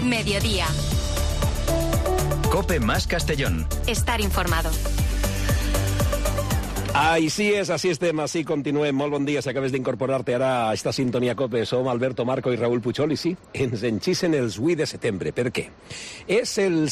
Mediodía. COPE más Castellón. Estar informado. Així és, així estem, així continuem. Molt bon dia, si acabes d'incorporar-te ara a esta sintonia COPE. Som Alberto Marco i Raúl Puchol i sí, ens enxisen els 8 de setembre. Per què? És el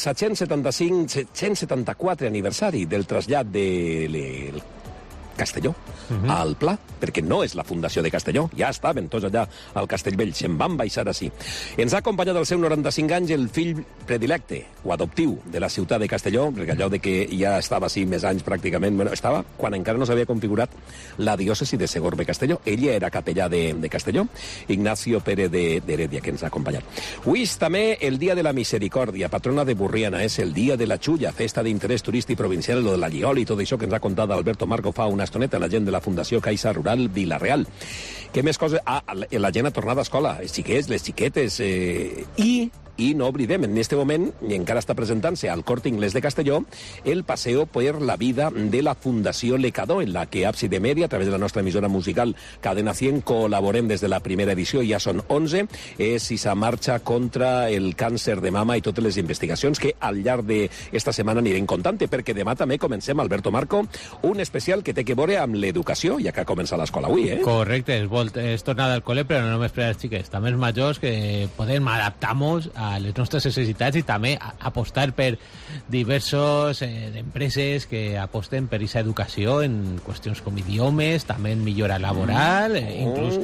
774 aniversari del trasllat de Castelló al Pla, perquè no és la fundació de Castelló, ja estaven tots allà al Castellvell, se'n van baixar així. Ens ha acompanyat als seus 95 anys el fill predilecte o adoptiu de la ciutat de Castelló, perquè allò de que ja estava així més anys pràcticament, bueno, estava quan encara no s'havia configurat la diòcesi de Segorbe-Castelló. Ell era capellà de Castelló, Ignacio Pérez d'Heredia, que ens ha acompanyat. Avui és també el dia de la Misericòrdia, patrona de Burriana, és el dia de la Xulla, festa d'interès turístic provincial, lo de la Llioli i tot això que ens ha contat Alberto Marco fa una estoneta, la gent de la Fundació Caixa Rural Vila-real. Què més coses? La gent ha tornat a escola, els xiquets, les xiquetes, i no oblidem, en aquest moment, i encara està presentant-se al Corte Inglés de Castelló, el Paseo per la Vida de la Fundació Lecadó, en la que Ábside Media, a través de la nostra emissora musical Cadena 100, col·laborem des de la primera edició, ja són 11, és esa marxa contra el càncer de mama i totes les investigacions que al llarg d'esta setmana anirem contant, perquè demà també comencem, Alberto Marco, un especial que té que veure amb l'educació, ja que ha començat l'escola avui, eh? Correcte, és tornada al col·le, però no només per als xiquets, també els majors que podem adaptar-nos a les nostres necessitats i també apostar per diversos empreses que aposten per aquesta educació en qüestions com idiomes, també en millora laboral, inclús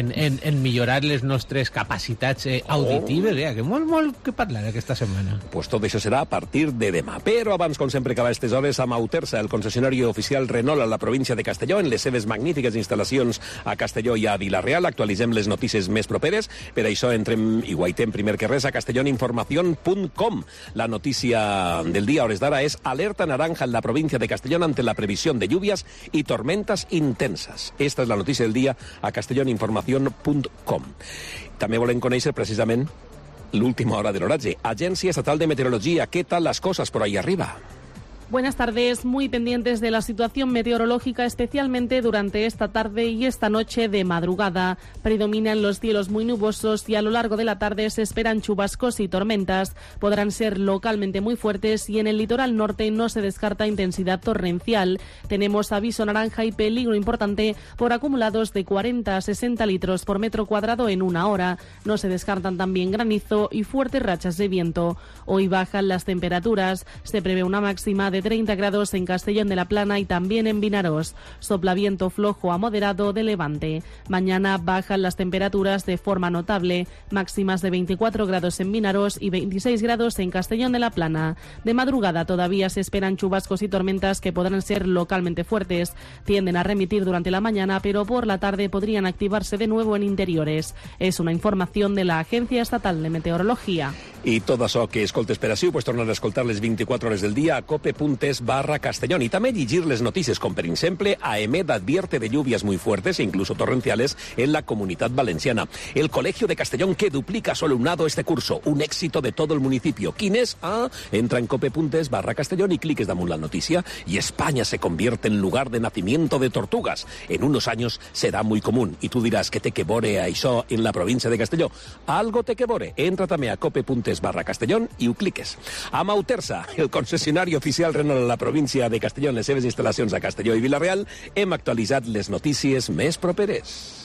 en millorar les nostres capacitats auditives, que molt que parlar aquesta setmana. Pues tot això serà a partir de demà. Però abans, com sempre, acaba aquestes hores amb Autersa, el concessionari oficial Renault a la província de Castelló, en les seves magnífiques instal·lacions a Castelló i a Vila-real. Actualitzem les notícies més properes. Per això entrem i guaitem primer que res a castelloninformación.com. La noticia del día, hores d'ara, es alerta naranja en la provincia de Castellón ante la previsión de lluvias y tormentas intensas. Esta es la noticia del día a castelloninformación.com. També volem conèixer precisament l'última hora de l'oratge. Agència Estatal de Meteorologia, ¿qué tal las cosas por ahí arriba? Buenas tardes, muy pendientes de la situación meteorológica, especialmente durante esta tarde y esta noche de madrugada. Predominan los cielos muy nubosos y a lo largo de la tarde se esperan chubascos y tormentas. Podrán ser localmente muy fuertes y en el litoral norte no se descarta intensidad torrencial. Tenemos aviso naranja y peligro importante por acumulados de 40 a 60 litros por metro cuadrado en una hora. No se descartan también granizo y fuertes rachas de viento. Hoy bajan las temperaturas. Se prevé una máxima de 30 grados en Castellón de la Plana y también en Vinaròs. Sopla viento flojo a moderado de levante. Mañana bajan las temperaturas de forma notable, máximas de 24 grados en Vinaròs y 26 grados en Castellón de la Plana. De madrugada todavía se esperan chubascos y tormentas que podrán ser localmente fuertes. Tienden a remitir durante la mañana, pero por la tarde podrían activarse de nuevo en interiores. Es una información de la Agencia Estatal de Meteorología. I tot això que escoltes per ací ho pots tornar a escoltar les 24 hores del dia a cope.es/Castellón y también llegir les noticias como por ejemplo AEMET advierte de lluvias muy fuertes e incluso torrenciales en la Comunidad Valenciana. El Colegio de Castellón que duplica su alumnado este curso, un éxito de todo el municipio. ¿Quién es? Entra en cope.es/Castellón y cliques damunt la noticia y España se convierte en lugar de nacimiento de tortugas. En unos años será muy común y tú dirás que té que veure això en la provincia de Castelló. Algo té que veure. Entra també a cope.es/Castellón i ho cliques. Amb Autersa, el concessionari oficial Renault a la província de Castelló, en les seves instal·lacions a Castelló i Vila-real, hem actualitzat les notícies més properes.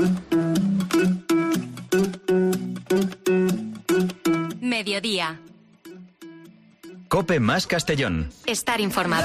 Mediodía. COPE más Castellón. Estar informado.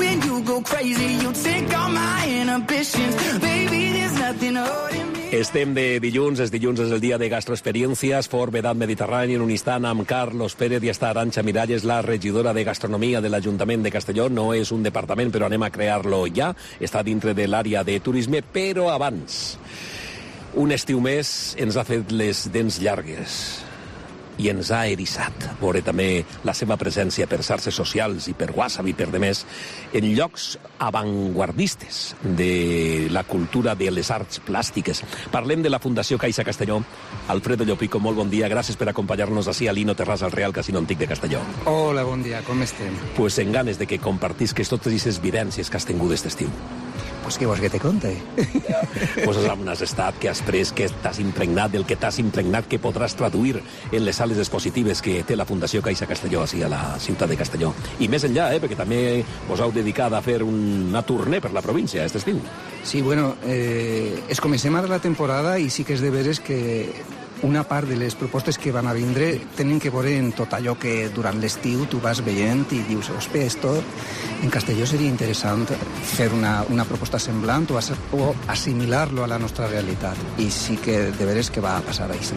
Estem de dilluns, és el dia de gastroexperiències, Fort Vedat Mediterrani, en un instant amb Carlos Pérez i està Arantxa Miralles, la regidora de Gastronomia de l'Ajuntament de Castelló. No és un departament, però anem a crear-lo ja. Està dintre de l'àrea de turisme, però abans, un estiu més ens ha fet les dents llargues i ens ha eriçat. Veure també la seva presència per xarxes socials i per WhatsApp i per demés en llocs avantguardistes de la cultura de les arts plàstiques. Parlem de la Fundació Caixa Castelló. Alfredo Llopico, molt bon dia. Gràcies per acompanyar-nos ací a Lino Terràs, al Real Casino Antic de Castelló. Hola, bon dia. Com estem? Pues en ganes de que compartisques totes aquestes vivències que has tingut aquest estiu. Pues què vols que te conte? Poses on has estat, que has pres, que t'has impregnat, del que t'has impregnat, que podràs traduir en les sales expositives que té la Fundació Caixa Castelló, així a la ciutat de Castelló. I més enllà, perquè també us heu dedicat a fer una tournée per la província aquest estiu. Sí, bueno, es comencem ara la temporada i sí que és de veres que una part de les propostes que van a vindre tenen que veure en tot allò que durant l'estiu tu vas veient i dius, hòstia, esto en Castelló seria interessant fer una proposta semblant o assimilar-lo a la nostra realitat. I sí que de veres que va passar així.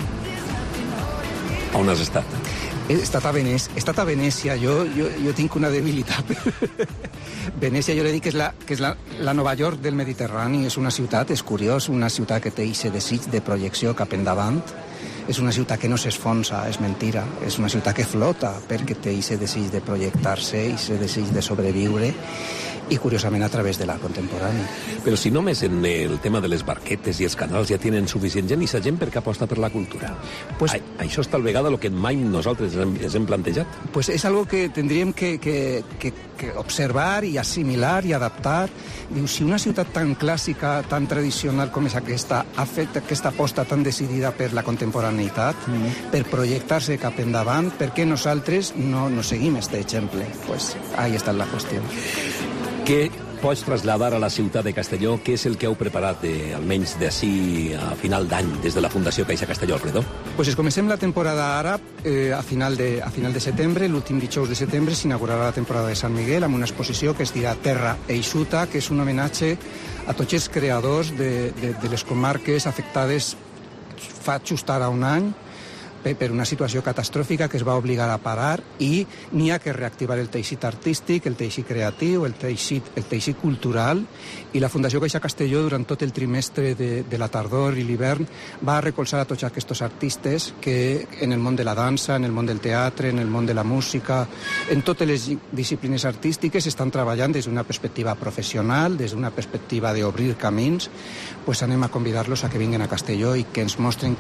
On has estat? He estat a Venècia. Jo tinc una debilitat. Venècia, jo li dic que és la Nova York del Mediterrani. És una ciutat, és curiós, una ciutat que té aquest desig de projecció cap endavant. És una ciutat que no s'esfonsa, és mentira. És una ciutat que flota perquè té aquest desig de projectar-se, aquest desig de sobreviure, i curiosament a través de l'art contemporani. Però si només en el tema de les barquetes i els canals ja tenen suficient gent, i la gent per què aposta per la cultura? Pues, això és tal vegada el que mai nosaltres ens hem plantejat. Pues és algo que tindríem que observar i assimilar i adaptar. Diu, si una ciutat tan clàssica, tan tradicional com és aquesta, ha fet aquesta aposta tan decidida per la contemporaneïtat, per projectar-se cap endavant, per què nosaltres no seguim aquest exemple? Pues ahí està la qüestió. Què pots traslladar a la ciutat de Castelló? Què és el que heu preparat, almenys d'ací a final d'any, des de la Fundació Caixa Castelló, Alfredo? Pues comencem la temporada ara, a final de setembre, l'últim dijous de setembre, s'inaugurarà la temporada de Sant Miguel amb una exposició que es dirà Terra Eixuta, que és un homenatge a tots els creadors de les comarques afectades fa just ara un any per una situació catastròfica que es va obligar a parar, i n'hi ha que reactivar el teixit artístic, el teixit creatiu, el teixit cultural, i la Fundació Caixa Castelló durant tot el trimestre de la tardor i l'hivern va recolzar a tots aquests artistes que en el món de la dansa, en el món del teatre, en el món de la música, en totes les disciplines artístiques estan treballant des d'una perspectiva professional, des d'una perspectiva d'obrir camins. Pues anem a convidar-los a que vinguin a Castelló i que ens mostren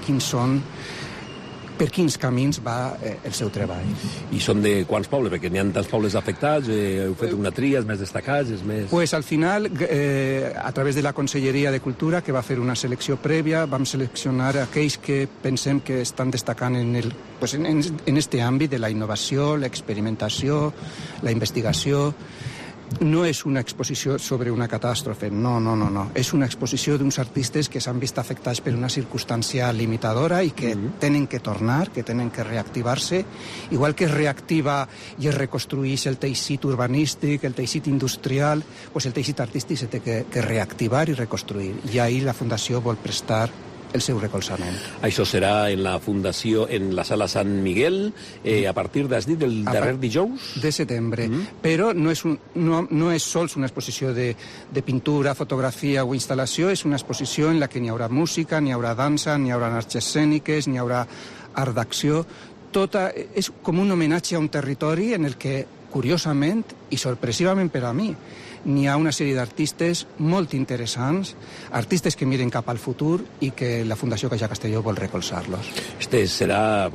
per quins camins va el seu treball. I són de quants pobles? Perquè n'hi ha tants pobles afectats, heu fet una tria, els més destacats, els més... Pues al final, a través de la Conselleria de Cultura, que va fer una selecció prèvia, vam seleccionar aquells que pensem que estan destacant en este àmbit de la innovació, l'experimentació, la investigació. No és una exposició sobre una catàstrofe, no. És una exposició d'uns artistes que s'han vist afectats per una circumstància limitadora i que tenen que tornar, que tenen que reactivar-se. Igual que es reactiva i es reconstrueix el teixit urbanístic, el teixit industrial, pues el teixit artístic se té que reactivar i reconstruir. I ahir la Fundació vol prestar el seu recolzament. Això serà en la Fundació, en la Sala Sant Miguel, a partir, has dit, del darrer dijous? De setembre. Però no és sols una exposició de pintura, fotografia o instal·lació, és una exposició en la que n'hi haurà música, n'hi haurà dansa, n'hi haurà arts escèniques, n'hi haurà art d'acció. És com un homenatge a un territori en el que, curiosament i sorpresivament per a mi, n'hi ha una sèrie d'artistes molt interessants, artistes que miren cap al futur i que la Fundació Caixa Castelló vol recolzar-los. Este serà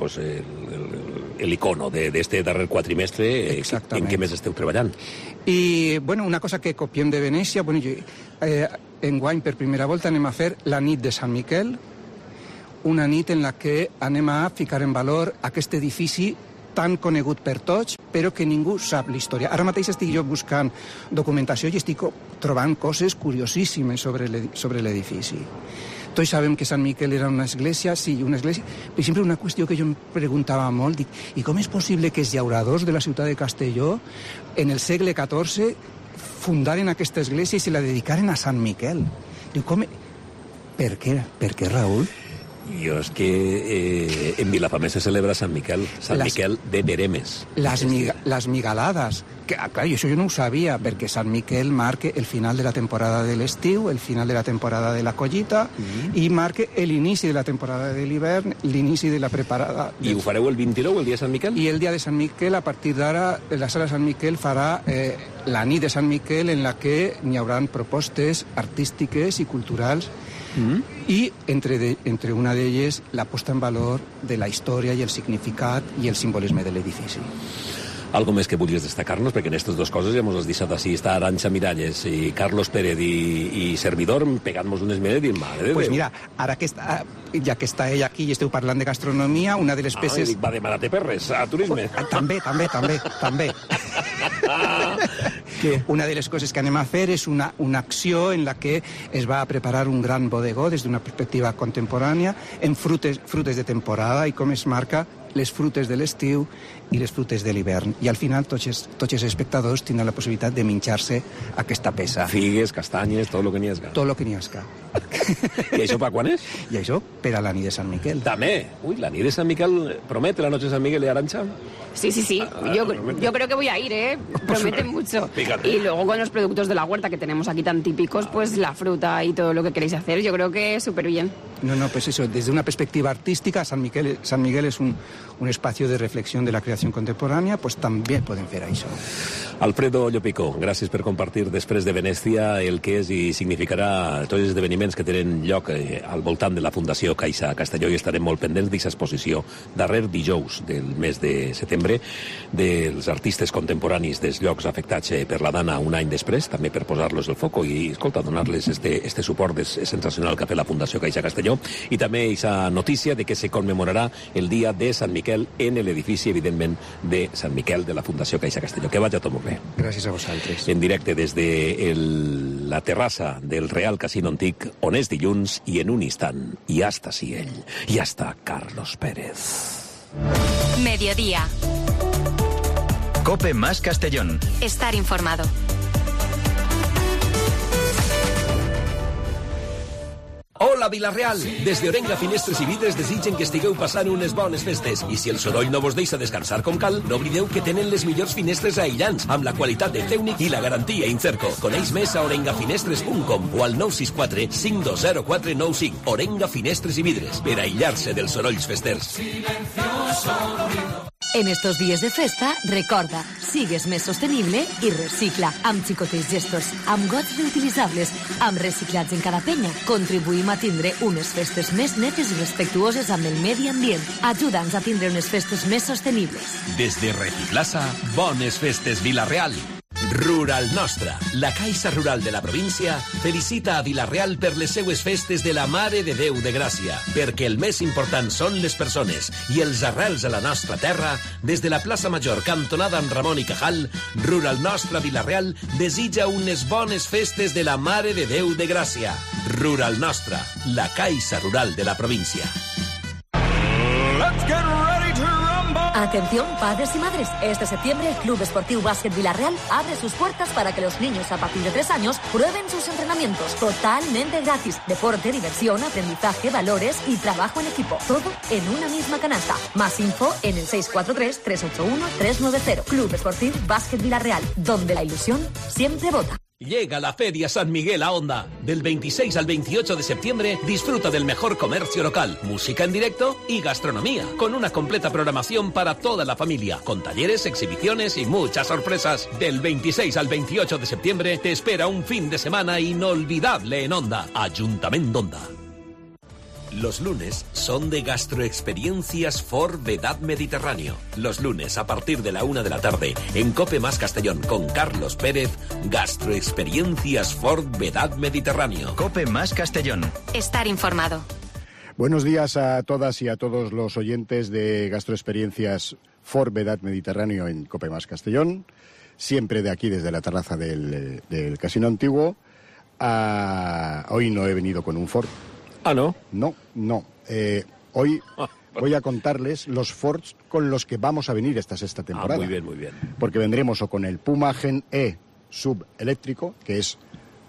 l'icono d'este darrer quatrimestre. En què més esteu treballant? I, una cosa que copiem de Venècia, enguany per primera volta anem a fer la nit de Sant Miquel, una nit en la que anem a ficar en valor aquest edifici tan conegut per tots, però que ningú sap la història. Ara mateix estic jo buscant documentació i estic trobant coses curiosíssimes sobre l'edifici. Tots sabem que Sant Miquel era una església, sí, una església. Per exemple, una qüestió que jo em preguntava molt, dic, i com és possible que els llauradors de la ciutat de Castelló, en el segle XIV, fundaren aquesta església i se la dedicaren a Sant Miquel? Diu, com... Per què, Raül? És que en Vilafamés se celebra Sant Miquel, Miquel de Veremes. Les migalades. Clar, això jo no ho sabia, perquè Sant Miquel marca el final de la temporada de l'estiu, el final de la temporada de la collita, i marca l'inici de la temporada de l'hivern, l'inici de la preparada... I ho fareu el 29, el dia de Sant Miquel? I el dia de Sant Miquel, a partir d'ara, la Sala Sant Miquel farà la nit de Sant Miquel, en la que n'hi haurà propostes artístiques i culturals, i entre una d'elles la posta en valor de la història i el significat i el simbolisme de l'edifici. Algo més que vulguis destacar-nos, perquè en aquestes dues coses ja mos has deixat així, està Arantxa Miralles i Carlos Pérez i servidor pegant-nos unes medes i mare de Déu. Pues mira, ara que està, ja que està ell aquí i esteu parlant de gastronomia, una de les peces... Va de Marate Perres, a turisme. També. Que una de les coses que anem a fer és una acció en la que es va a preparar un gran bodegó des d'una perspectiva contemporània en frutes de temporada i com es marca les frutes de l'estiu i les frutes de l'hivern. I al final tots els espectadors tindran la possibilitat de menjar-se aquesta peça. Figues, castanyes, tot el que n'hi ha. Tot el que n'hi ha. I això per quan és? I això per a la nit de Sant Miquel. També. Uy, la nit de San Miguel, ¿promete la noche de San Miguel y Arantxa? Sí. Yo creo que voy a ir, ¿eh? Prometen mucho. Fíjate. Y luego con los productos de la huerta que tenemos aquí tan típicos, pues la fruta y todo lo que queréis hacer, yo creo que súper bien. No, pues eso, desde una perspectiva artística, San Miguel es un espacio de reflexión de la creación contemporánea, pues també podem fer això. Alfredo Llopicó, gràcies per compartir després de Venècia el que és i significarà tots els esdeveniments que tenen lloc al voltant de la Fundació Caixa Castelló, i estarem molt pendents d'aquesta exposició darrer dijous del mes de setembre dels artistes contemporanis dels llocs afectats per la Dana un any després, també per posar-los el foco i, escolta, donar-les este suport sensacional que ha fet la Fundació Caixa Castelló, i també aquesta notícia de que se conmemorarà el dia de Sant Miquel en l'edifici, evidentment, de Sant Miquel de la Fundació Caixa Castelló. Que vagi tot molt bé. Gràcies a vosaltres. En directe des de la terrassa del Real Casino Antic, on és dilluns, i en un instant ja està sí ell, ja està Carlos Pérez. Mediodía. Cope más Castellón. Estar informado. Hola, Vila-real! Des d'Orenga Finestres i Vidres desitgen que estigueu passant unes bones festes. I si el soroll no vos deixa descansar com cal, no oblideu que tenen les millors finestres aïllants, amb la qualitat de Tècnic i la garantia Incerco. Coneix més a orengafinestres.com o al 964 520495. Orenga Finestres i Vidres, per aïllar-se dels sorolls festers. En estos días de festa, recorda, sigues més sostenible i recicla, amb xicotets gestos, amb gots reutilitzables, amb reciclats en cada penya. Contribuïm a tindre unes festes més netes i respectuoses amb el medi ambient. Ajuda'ns a tindre unes festes més sostenibles. Des de Reciclasa, bones festes Vila-real. Rural Nostra, la Caixa Rural de la província, felicita a Vila-real per les seues festes de la Mare de Déu de Gràcia, perquè el més important són les persones i els arrels a la nostra terra. Des de la plaça Major, cantonada amb Ramon i Cajal, Rural Nostra Vila-real desitja unes bones festes de la Mare de Déu de Gràcia. Rural Nostra, la Caixa Rural de la província. Let's get ready to rumble. Atención, padres y madres. Este septiembre el Club Esportiu Básquet Vila-real abre sus puertas para que los niños a partir de 3 años prueben sus entrenamientos totalmente gratis. Deporte, diversión, aprendizaje, valores y trabajo en equipo. Todo en una misma canasta. Más info en el 643-381-390. Club Esportiu Básquet Vila-real, donde la ilusión siempre vota. Llega la Feria San Miguel a Onda. Del 26 al 28 de septiembre disfruta del mejor comercio local, música en directo y gastronomía, con una completa programación para toda la familia, con talleres, exhibiciones y muchas sorpresas. Del 26 al 28 de septiembre te espera un fin de semana inolvidable en Onda. Ayuntamiento Onda. Los lunes son de Gastroexperiencias for Vedad Mediterráneo. Los lunes a partir de la 1 de la tarde en Cope Más Castellón con Carlos Pérez, Gastroexperiencias for Vedad Mediterráneo. Cope más Castellón. Estar informado. Buenos días a todas y a todos los oyentes de Gastroexperiencias for Vedad Mediterráneo en Cope Más Castellón. Siempre de aquí, desde la terraza del Casino Antiguo. Hoy no he venido con un Ford. Ah, ¿no? No. Hoy voy a contarles los Fords con los que vamos a venir esta sexta temporada. Muy bien, muy bien. Porque vendremos o con el Puma Gen E subeléctrico, que es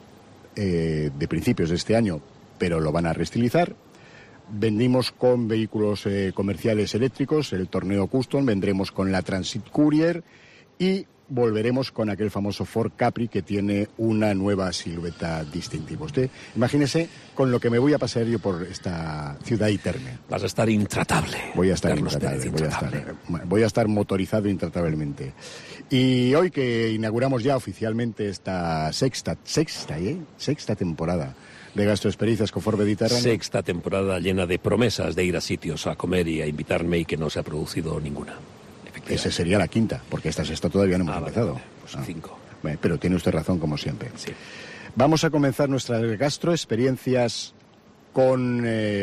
de principios de este año, pero lo van a reestilizar. Vendimos con vehículos comerciales eléctricos, el Torneo Custom, vendremos con la Transit Courier y volveremos con aquel famoso Ford Capri que tiene una nueva silueta distintiva. Usted imagínese con lo que me voy a pasear yo por esta ciudad eterna. Vas a estar intratable. Voy a estar Carlos intratable, Pérez, voy a estar motorizado intratablemente. Y hoy que inauguramos ya oficialmente esta sexta temporada de Gastroexperiencias con Ford Mediterráneo. Sexta temporada llena de promesas de ir a sitios a comer y a invitarme y que no se ha producido ninguna. Ese sería la quinta, porque esta sexta todavía no hemos empezado. Vale, pues 5. Bueno, pero tiene usted razón, como siempre. Sí. Vamos a comenzar nuestras gastroexperiencias con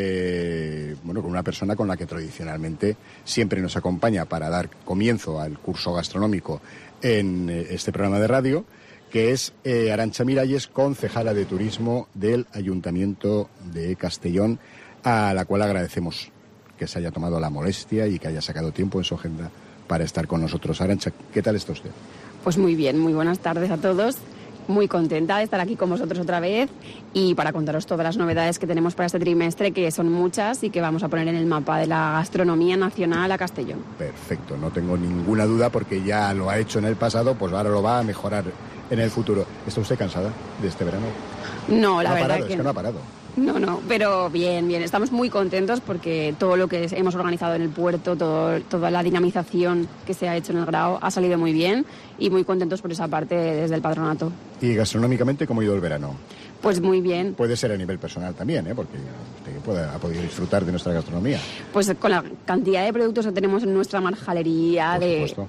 una persona con la que tradicionalmente siempre nos acompaña para dar comienzo al curso gastronómico en este programa de radio, que es Arantxa Miralles, concejala de turismo del Ayuntamiento de Castellón, a la cual agradecemos que se haya tomado la molestia y que haya sacado tiempo en su agenda para estar con nosotros. Arantxa, ¿qué tal está usted? Pues muy bien, muy buenas tardes a todos. Muy contenta de estar aquí con vosotros otra vez y para contaros todas las novedades que tenemos para este trimestre, que son muchas y que vamos a poner en el mapa de la gastronomía nacional a Castellón. Perfecto, no tengo ninguna duda porque ya lo ha hecho en el pasado, pues ahora lo va a mejorar en el futuro. ¿Está usted cansada de este verano? No, la verdad es que no ha parado. No, pero bien. Estamos muy contentos porque todo lo que hemos organizado en el puerto, toda la dinamización que se ha hecho en el Grao ha salido muy bien y muy contentos por esa parte desde el patronato. ¿Y gastronómicamente cómo ha ido el verano? Pues muy bien. Puede ser a nivel personal también, porque usted ha podido disfrutar de nuestra gastronomía. Pues con la cantidad de productos que tenemos en nuestra marjalería,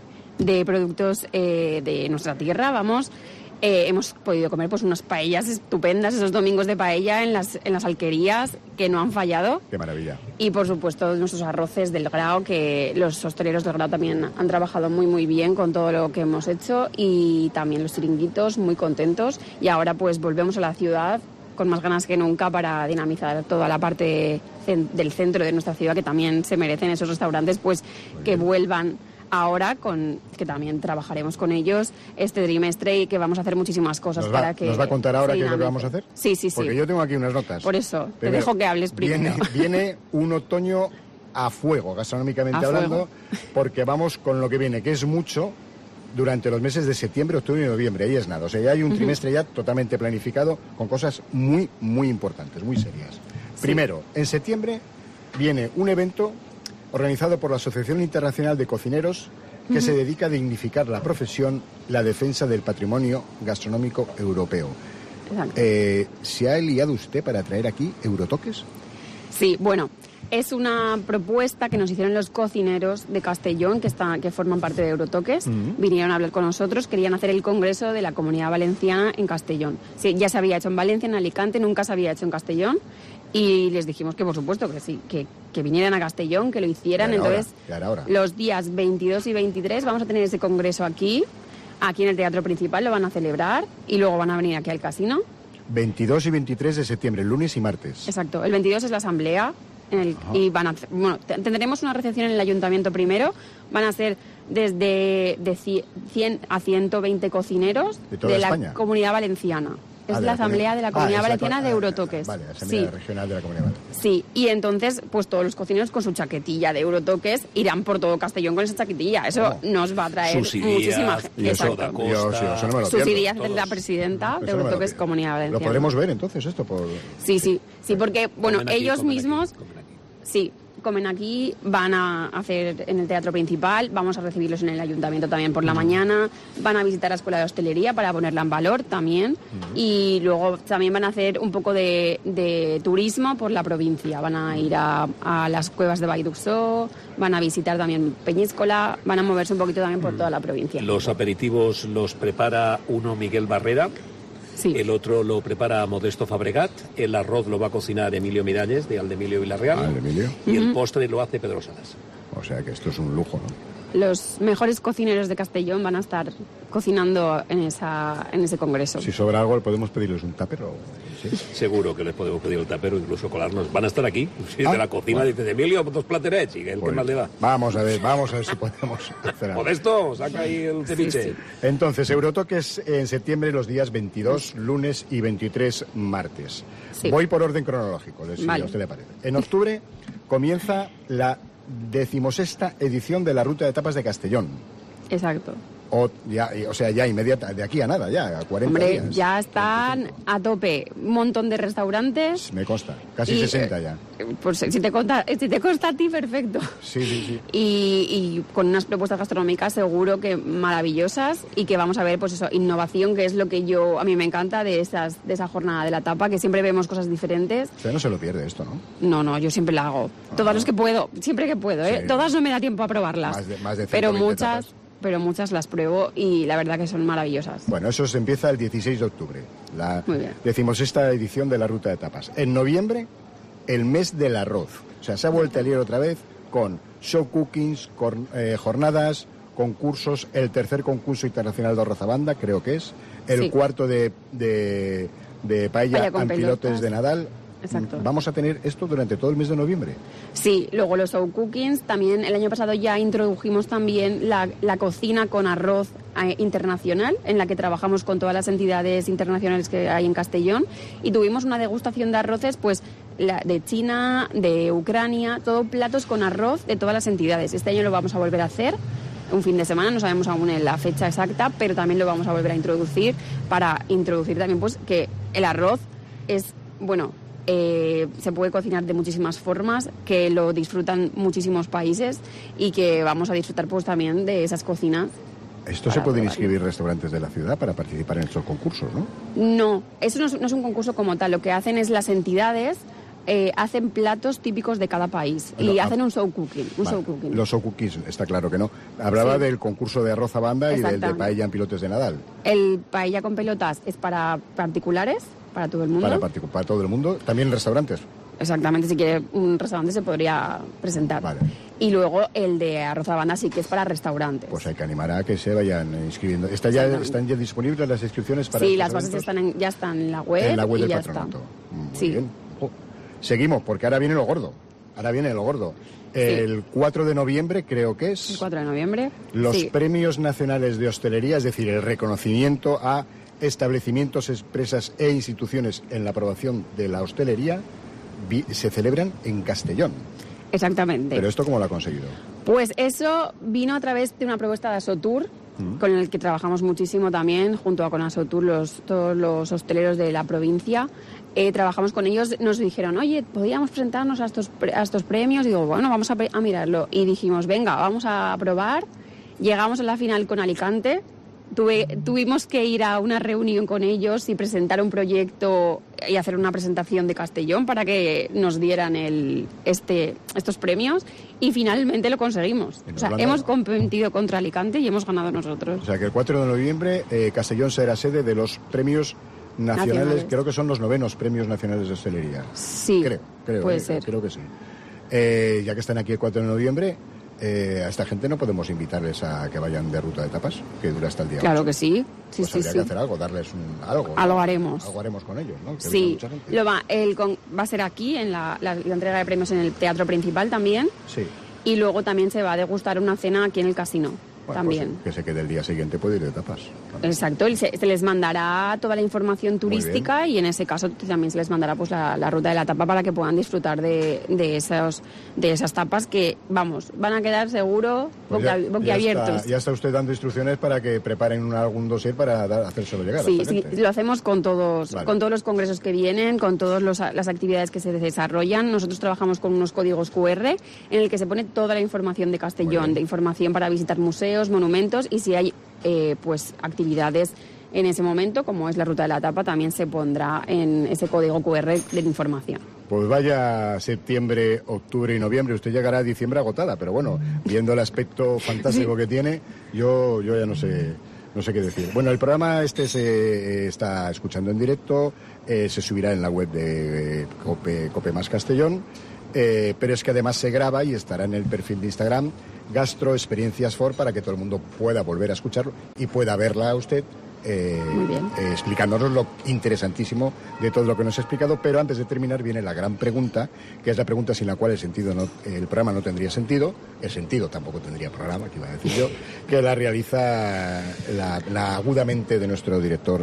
de productos de nuestra tierra, vamos... hemos podido comer pues unas paellas estupendas, esos domingos de paella en las alquerías que no han fallado. ¡Qué maravilla! Y por supuesto nuestros arroces del Grao, que los hosteleros del Grao también han trabajado muy muy bien con todo lo que hemos hecho, y también los chiringuitos, muy contentos. Y ahora pues volvemos a la ciudad con más ganas que nunca para dinamizar toda la parte del centro de nuestra ciudad, que también se merecen esos restaurantes pues que vuelvan ahora, que también trabajaremos con ellos este trimestre y que vamos a hacer muchísimas cosas para que... ¿Nos va a contar ahora qué es lo que vamos a hacer? Sí. Porque yo tengo aquí unas notas. Por eso, te dejo que hables primero. Viene un otoño a fuego, gastronómicamente hablando, porque vamos con lo que viene, que es mucho durante los meses de septiembre, octubre y noviembre. Ahí es nada. O sea, ya hay un trimestre ya totalmente planificado con cosas muy, muy importantes, muy serias. Sí. Primero, en septiembre viene un evento organizado por la Asociación Internacional de Cocineros, que se dedica a dignificar la profesión, la defensa del patrimonio gastronómico europeo. ¿Se ha liado usted para traer aquí Eurotoques? Sí, bueno, es una propuesta que nos hicieron los cocineros de Castellón, que forman parte de Eurotoques. Vinieron a hablar con nosotros, querían hacer el congreso de la Comunidad Valenciana en Castellón. Sí, ya se había hecho en Valencia, en Alicante, nunca se había hecho en Castellón. Y les dijimos que por supuesto que sí, que vinieran a Castellón, que lo hicieran. Entonces, los días 22 y 23 vamos a tener ese congreso aquí en el Teatro Principal, lo van a celebrar y luego van a venir aquí al casino. 22 y 23 de septiembre, lunes y martes. Exacto, el 22 es la asamblea y tendremos una recepción en el ayuntamiento primero, van a ser desde 100 a 120 cocineros de la Comunidad Valenciana. Es la Asamblea de la Comunidad Valenciana de Eurotoques. Vale, Asamblea Regional de la Comunidad Valenciana. Sí, y entonces, pues todos los cocineros con su chaquetilla de Eurotoques irán por todo Castellón con esa chaquetilla. Eso nos va a traer muchísima gente. Exacto. Susi Díaz es la presidenta de Eurotoques Comunidad Valenciana. ¿Lo podremos ver entonces esto? Sí, porque, bueno, ellos mismos... Sí, comen aquí, van a hacer en el Teatro Principal, vamos a recibirlos en el Ayuntamiento también por la mañana, van a visitar la Escuela de Hostelería para ponerla en valor también, y luego también van a hacer un poco de turismo por la provincia, van a ir a las cuevas de Vallduxó, van a visitar también Peñíscola, van a moverse un poquito también por toda la provincia. Los aperitivos los prepara uno Miguel Barrera. Sí. El otro lo prepara Modesto Fabregat, el arroz lo va a cocinar Emilio Miralles, de Aldemilio Villarreal, y el postre lo hace Pedro Salas. O sea que esto es un lujo, ¿no? Los mejores cocineros de Castellón van a estar cocinando en ese congreso. Si sobra algo, ¿podemos pedirles un tupper? ¿Sí? Seguro que les podemos pedir un tupper o incluso colarnos. Van a estar aquí. Si de la cocina dices, Emilio, 2 platerets, y el que más le da. Vamos a ver si podemos hacer algo. Modesto, saca ahí el ceviche. Sí. Entonces, Eurotoques en septiembre, los días 22, lunes y 23, martes. Sí. Voy por orden cronológico, si a usted le parece. En octubre comienza la 16ª edición de la Ruta de Tapas de Castellón. Exacto. O sea, ya inmediata, de aquí a nada, ya, a 40 Hombre, días. ya están a tope un montón de restaurantes. Me consta, casi 60 ya. Pues si te consta a ti, perfecto. Sí. Y con unas propuestas gastronómicas seguro que maravillosas y que vamos a ver, pues eso, innovación, que es lo que a mí me encanta de esa jornada de la tapa, que siempre vemos cosas diferentes. Usted no se lo pierde esto, ¿no? No, yo siempre la hago. Todas las que puedo, siempre que puedo, ¿eh? Sí. Todas no me da tiempo a probarlas. Más de 120 tapas. Pero muchas las pruebo y la verdad que son maravillosas. Bueno, eso se empieza el 16 de octubre, la Muy bien. 16ª edición de la Ruta de Tapas. En noviembre, el mes del arroz. O sea, se ha vuelto a liar otra vez con show cookings, jornadas, concursos, el tercer concurso internacional de arroz a banda, creo que es, el cuarto de paella con pilotes pelotas. de Nadal. Exacto. Vamos a tener esto durante todo el mes de noviembre. Sí, luego los show cookings, también el año pasado ya introdujimos también la cocina con arroz internacional, en la que trabajamos con todas las entidades internacionales que hay en Castellón, y tuvimos una degustación de arroces, pues de China, de Ucrania, todo platos con arroz de todas las entidades. Este año lo vamos a volver a hacer, un fin de semana, no sabemos aún la fecha exacta, pero también lo vamos a volver a introducir, para introducir también pues que el arroz es, bueno, se puede cocinar de muchísimas formas, que lo disfrutan muchísimos países y que vamos a disfrutar pues también de esas cocinas. ¿Esto se pueden inscribir restaurantes de la ciudad para participar en estos concursos, no? No, eso no es un concurso como tal. Lo que hacen es las entidades hacen platos típicos de cada país y hacen un show cooking. Los show cookies, está claro que no. Hablaba del concurso de arroz a banda y del de paella en pilotes de Nadal. El paella con pelotas es para particulares, para todo el mundo. Para todo el mundo, también en restaurantes. Exactamente, si quiere un restaurante se podría presentar. Vale. Y luego el de arroz a banda sí que es para restaurantes. Pues hay que animar a que se vayan inscribiendo. ¿Están ya disponibles las inscripciones para Sí, las bases ya están en la web. En la web y del ya patronato. está. Muy Sí. bien. Seguimos, porque ahora viene lo gordo. El 4 de noviembre, creo que es. El 4 de noviembre. Los premios nacionales de hostelería, es decir, el reconocimiento a establecimientos, empresas e instituciones en la aprobación de la hostelería, se celebran en Castellón. Exactamente. ¿Pero esto cómo lo ha conseguido? Pues eso vino a través de una propuesta de Asotur, con el que trabajamos muchísimo también, junto con Asotur, todos los hosteleros de la provincia. Trabajamos con ellos, nos dijeron, oye, ¿podríamos presentarnos a estos premios? Y digo, bueno, vamos a mirarlo. Y dijimos, venga, vamos a probar. Llegamos a la final con Alicante. Tuvimos que ir a una reunión con ellos y presentar un proyecto y hacer una presentación de Castellón para que nos dieran estos premios, y finalmente lo conseguimos. O sea, hemos competido contra Alicante y hemos ganado nosotros. O sea, que el 4 de noviembre Castellón será sede de los premios nacionales. Creo que son los 9º premios nacionales de hostelería. Sí, creo, puede ser. Creo que sí. Ya que están aquí el 4 de noviembre, a esta gente no podemos invitarles a que vayan de ruta de tapas, que dura hasta el día 8. Claro que sí. Sí, pues habría que hacer algo, darles algo. Algo haremos. Algo haremos con ellos, ¿no? Que sí, va a ser aquí, en la entrega de premios en el teatro principal también. Sí. Y luego también se va a degustar una cena aquí en el casino. Bueno, también. Pues que se quede el día siguiente, puede ir de tapas. Exacto, se les mandará toda la información turística y en ese caso también se les mandará pues la ruta de la tapa para que puedan disfrutar de esas tapas que, vamos, van a quedar seguro boquiabiertos. Ya está usted dando instrucciones para que preparen algún dossier para hacérselo llegar. Sí, lo hacemos con todos los congresos que vienen, con todas las actividades que se desarrollan. Nosotros trabajamos con unos códigos QR en el que se pone toda la información de Castellón, de información para visitar museos, monumentos, y si hay pues actividades en ese momento, como es la ruta de la tapa, también se pondrá en ese código QR de información. Pues vaya septiembre, octubre y noviembre. Usted llegará a diciembre agotada, pero bueno, viendo el aspecto fantástico que tiene, yo ya no sé qué decir. Bueno, el programa se está escuchando en directo, se subirá en la web de Cope Más Castellón, pero es que además se graba y estará en el perfil de Instagram Gastro Experiencias For, para que todo el mundo pueda volver a escucharlo y pueda verla a usted explicándonos lo interesantísimo de todo lo que nos ha explicado. Pero antes de terminar viene la gran pregunta, que es la pregunta sin la cual el programa no tendría sentido, el sentido tampoco tendría programa, que iba a decir yo, que la realiza la agudamente de nuestro director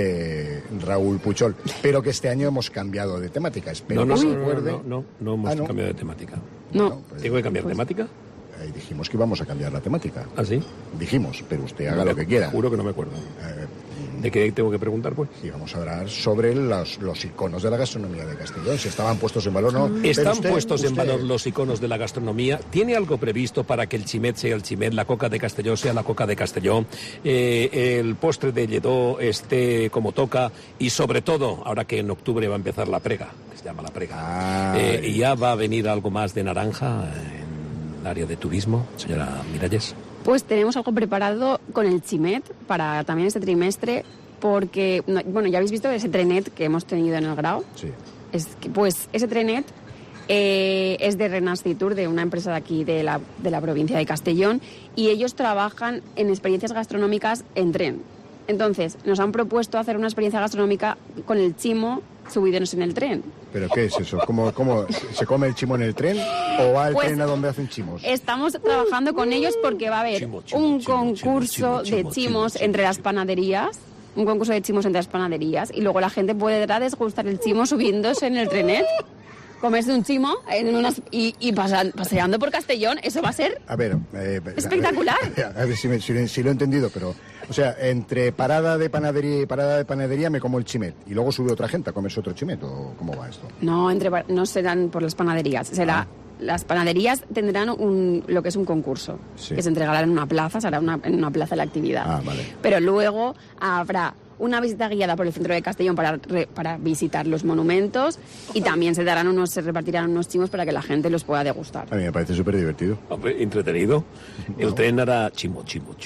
Raúl Puchol, pero que este año hemos cambiado de temática. Espero que se acuerde. No hemos cambiado de temática. No. ¿Tengo que cambiar temática? dijimos que íbamos a cambiar la temática. ¿Ah, sí? Dijimos, pero usted haga lo que quiera. Juro que no me acuerdo. ¿De qué tengo que preguntar, pues? Y vamos a hablar sobre los iconos de la gastronomía de Castellón, si estaban puestos en valor o no. ¿Están puestos en valor los iconos de la gastronomía? ¿Tiene algo previsto para que el ximet sea el ximet, la coca de Castelló sea la coca de Castelló, el postre de Lledó esté como toca y sobre todo, ahora que en octubre va a empezar la prega, que se llama la prega, ¿ya va a venir algo más de naranja en el área de turismo, señora Miralles? Pues tenemos algo preparado con el ximet para también este trimestre, porque, bueno, ya habéis visto ese trenet que hemos tenido en el Grau. Sí. Pues ese trenet es de Renascitur, de una empresa de aquí de la provincia de Castellón, y ellos trabajan en experiencias gastronómicas en tren. Entonces, nos han propuesto hacer una experiencia gastronómica con el chimo subidos en el tren. ¿Pero qué es eso? ¿Cómo se come el chimo en el tren o va el tren a donde hacen chimos? Estamos trabajando con ellos porque va a haber un concurso de chimos entre las panaderías, un concurso de chimos entre las panaderías, y luego la gente podrá degustar el chimo subiéndose en el trenet, comerse un chimo y paseando por Castellón. Eso va a ser espectacular. A ver si lo he entendido, pero... O sea, entre parada de panadería y parada de panadería me como el chimet y luego sube otra gente a comerse otro chimet, ¿o cómo va esto? No serán por las panaderías, las panaderías tendrán lo que es un concurso, que se entregará en una plaza, será en una plaza la actividad. Vale. Pero luego habrá una visita guiada por el centro de Castellón para visitar los monumentos, y también se repartirán unos chimos para que la gente los pueda degustar. A mí me parece súper divertido. Hombre, entretenido. El tren hará chimo.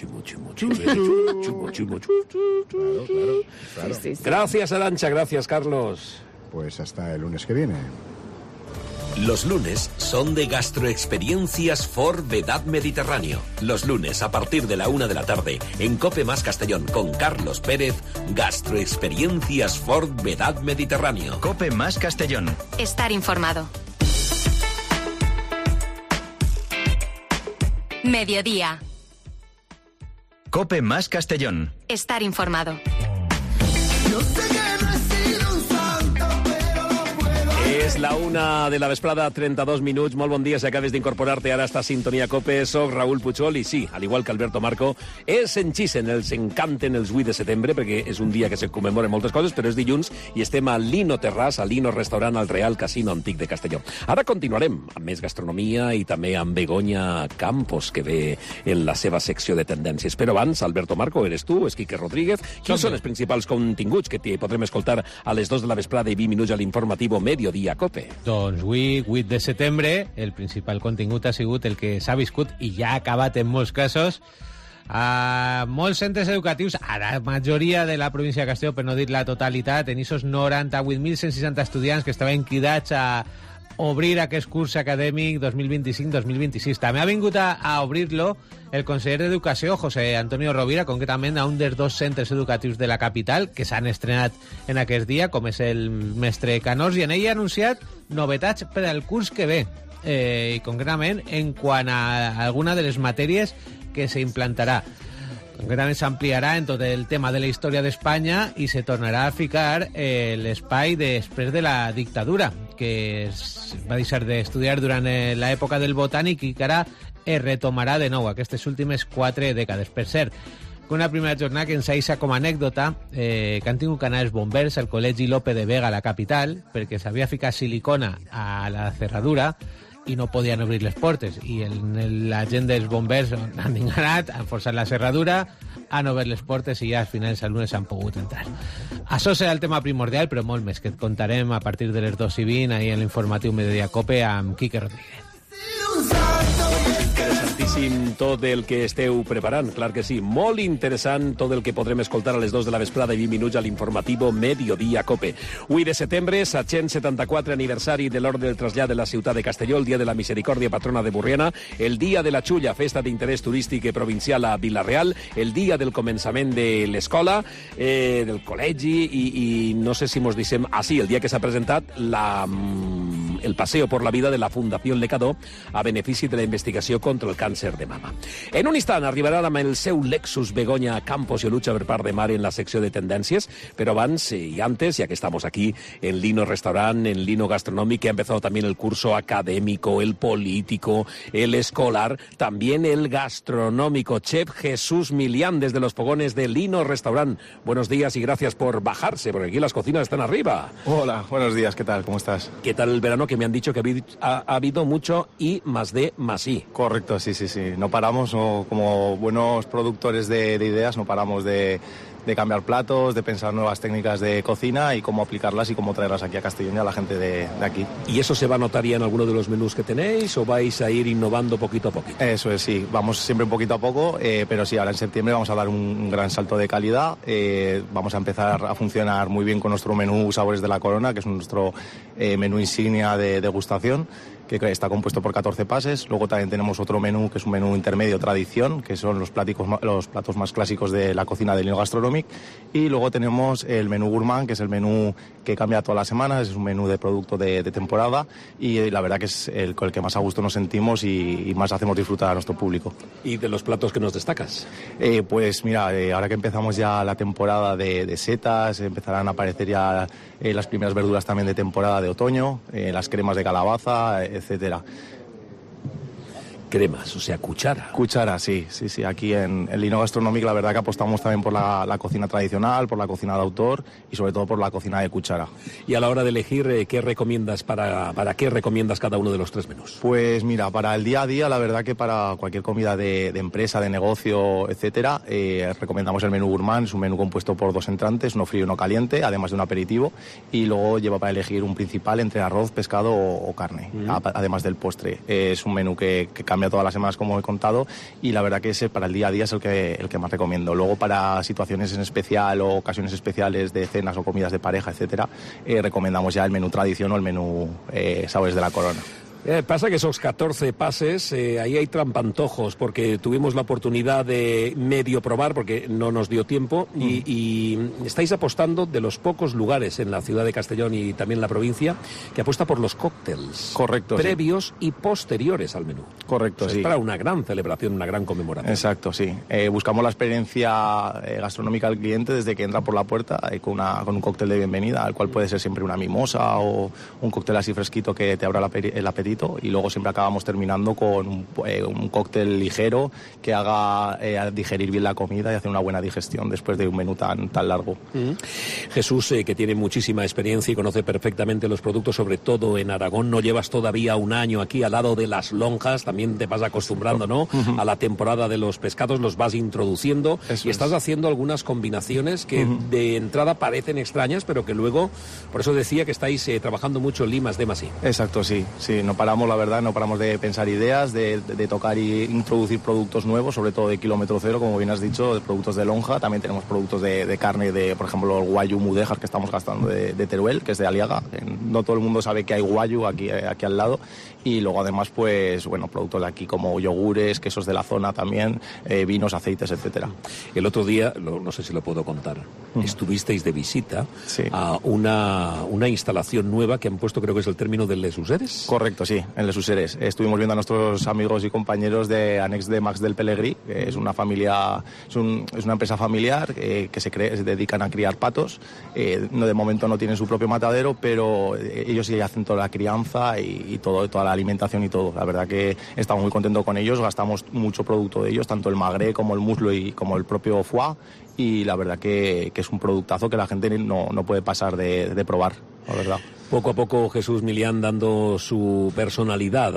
Claro. Sí. Gracias, Arantxa, gracias, Carlos. Pues hasta el lunes que viene. Los lunes son de Gastroexperiencias Ford Vedad Mediterráneo. Los lunes a partir de la 1 de la tarde en COPE más Castellón con Carlos Pérez, Gastroexperiencias Ford Vedad Mediterráneo. COPE más Castellón. Estar informado. Mediodía. COPE más Castellón. Estar informado. És la 1 de la vesprada, 32 minuts. Molt bon dia si acabes d'incorporar-te ara a esta sintonia COPE. Soc Raúl Puchol i sí, al igual que Alberto Marco, els enxisen, els encanten els 8 de setembre, perquè és un dia que se commemoren moltes coses, però és dilluns i estem a Lino Terràs, a Lino Restaurant, al Real Casino Antic de Castelló. Ara continuarem amb més gastronomia i també amb Begoña Campos, que ve en la seva secció de tendències. Però abans, Alberto Marco, eres tu, és Quique Rodríguez. Quins són els principals continguts que podrem escoltar a les 2 de la vesprada i 20 minuts a l'informatiu Mediodía COPE? Doncs avui, 8 de setembre, el principal contingut ha sigut el que s'ha viscut i ja ha acabat en molts casos a molts centres educatius, a la majoria de la província de Castelló, per no dir la totalitat, en aquests 98.160 estudiants que estaven cridats a obrir aquest curs acadèmic 2025-2026. També ha vingut a obrir-lo el conseller d'Educació, José Antonio Rovira, concretament a un dels 2 centres educatius de la capital que s'han estrenat en aquest dia, com és el mestre Canós, i en ell ha anunciat novetats per al curs que ve, i concretament en quant a alguna de les matèries que s'implantarà. Concretament s'ampliarà en tot el tema de la història d'Espanya i se tornarà a ficar l'espai després de la dictadura, que es va deixar d'estudiar durant l'època del botànic i que ara es retomarà de nou aquestes últimes 4 dècades. Per cert, una primera jornada que ens deixa com a anècdota que han tingut que anar els bombers al Col·legi Lope de Vega a la capital perquè s'havia ficat silicona a la cerradura i no podien obrir les portes, i la gent dels bombers han anat, han forçat la serradura, han obert les portes i ja al final els alumnes han pogut entrar. Això serà el tema primordial, però molt més, que et contarem a partir de les 2:20 ahir en l'informatiu Mediodía COPE amb Quique Rodríguez. Interessantíssim tot el que esteu preparant, clar que sí. Molt interessant tot el que podrem escoltar a les 2 de la vesprada i 20 minuts a l'informativo Mediodía COPE. 8 de setembre, 774 aniversari de l'Orde del Trasllat de la ciutat de Castelló, el dia de la Misericòrdia, patrona de Borriana, el dia de la Xulla, festa d'interès turístic i provincial a Vila-real, el dia del començament de l'escola, del col·legi i no sé si mos dissem... Ah, sí, el dia que s'ha presentat el paseo por la vida de la Fundació Lecadó a benefici de la investigació contra el càncer de mama. En un instant arribarà amb el seu Lexus Begoña Campos y Olucha per part de Mar en la secció de tendències, pero abans y antes, ya que estamos aquí en Lino Restaurant, en Lino Gastronómico, que ha empezado también el curso académico, el político, el escolar, también el gastronómico. Chef Jesús Milián, desde los fogones de Lino Restaurant. Buenos días y gracias por bajarse, porque aquí las cocinas están arriba. Hola, buenos días, ¿qué tal? ¿Cómo estás? ¿Qué tal el verano? Que me han dicho que ha habido mucho I más D más I. Correcto, sí. No paramos, como buenos productores de ideas, no paramos de cambiar platos, de pensar nuevas técnicas de cocina y cómo aplicarlas y cómo traerlas aquí a Castellón y a la gente de aquí. ¿Y eso se va a notar ya en alguno de los menús que tenéis o vais a ir innovando poquito a poquito? Eso es, sí, vamos siempre un poquito a poco, pero sí, ahora en septiembre vamos a dar un gran salto de calidad, vamos a empezar a funcionar muy bien con nuestro menú Sabores de la Corona, que es nuestro menú insignia de degustación, que está compuesto por 14 pases. Luego también tenemos otro menú, que es un menú intermedio tradición, que son los platos más clásicos de la cocina del Lino Gastronómic. Y luego tenemos el menú gourmand, que es el menú que cambia todas las semanas, es un menú de producto de temporada y la verdad que es con el que más a gusto nos sentimos y más hacemos disfrutar a nuestro público. ¿Y de los platos que nos destacas? Pues mira, ahora que empezamos ya la temporada de setas, empezarán a aparecer ya las primeras verduras también de temporada de otoño, las cremas de calabaza, etcétera. Cremas, o sea, cuchara. Cuchara, sí. Aquí en el Lino Gastronómico la verdad que apostamos también por la cocina tradicional, por la cocina de autor y sobre todo por la cocina de cuchara. Y a la hora de elegir, ¿qué recomiendas para qué recomiendas cada uno de los tres menús? Pues mira, para el día a día, la verdad que para cualquier comida de empresa, de negocio, etcétera, recomendamos el menú gourmand. Es un menú compuesto por 2 entrantes, uno frío y uno caliente, además de un aperitivo, y luego lleva para elegir un principal entre arroz, pescado o carne, además del postre. Es un menú que cambia todas las semanas, como he contado, y la verdad que ese para el día a día es el que más recomiendo. Luego, para situaciones en especial o ocasiones especiales de cenas o comidas de pareja, etcétera, recomendamos ya el menú tradición o el menú Sabores de la Corona. Pasa que esos 14 pases, ahí hay trampantojos, porque tuvimos la oportunidad de medio probar, porque no nos dio tiempo, y estáis apostando de los pocos lugares en la ciudad de Castellón y también en la provincia, que apuesta por los cócteles. Correcto. Previos y posteriores al menú. Correcto, sí. Es para una gran celebración, una gran conmemoración. Exacto, sí. Buscamos la experiencia gastronómica del cliente desde que entra por la puerta, con un cóctel de bienvenida, al cual puede ser siempre una mimosa o un cóctel así fresquito que te abra el apetito. Y luego siempre acabamos terminando con un cóctel ligero que haga digerir bien la comida y hacer una buena digestión después de un menú tan largo. Jesús, que tiene muchísima experiencia y conoce perfectamente los productos, sobre todo en Aragón. No llevas todavía un año aquí al lado de las lonjas, también te vas acostumbrando, ¿no? A la temporada de los pescados, los vas introduciendo. Eso y estás haciendo algunas combinaciones que de entrada parecen extrañas, pero que luego, por eso decía que estáis trabajando mucho en I+D+I. Exacto, sí, no paramos, la verdad, no paramos de pensar ideas, de tocar y introducir productos nuevos, sobre todo de kilómetro cero, como bien has dicho, de productos de lonja. También tenemos productos de carne, por ejemplo, el guayu mudéjar que estamos gastando de Teruel, que es de Aliaga. No todo el mundo sabe que hay guayu aquí al lado. Y luego además, pues, bueno, productos de aquí como yogures, quesos de la zona también, vinos, aceites, etcétera. El otro día, no sé si lo puedo contar, estuvisteis de visita a una instalación nueva que han puesto, creo que es el término de Les Useres. Correcto, sí, en Les Useres. Estuvimos viendo a nuestros amigos y compañeros de Anex de Max del Pelegrí, que es una familia, es una empresa familiar que se dedican a criar patos. De momento no tienen su propio matadero, pero ellos sí hacen toda la crianza y toda la alimentación y todo. La verdad que estamos muy contentos con ellos, gastamos mucho producto de ellos, tanto el magre como el muslo y como el propio foie, y la verdad que es un productazo que la gente no puede pasar de probar, la verdad. Poco a poco Jesús Milián dando su personalidad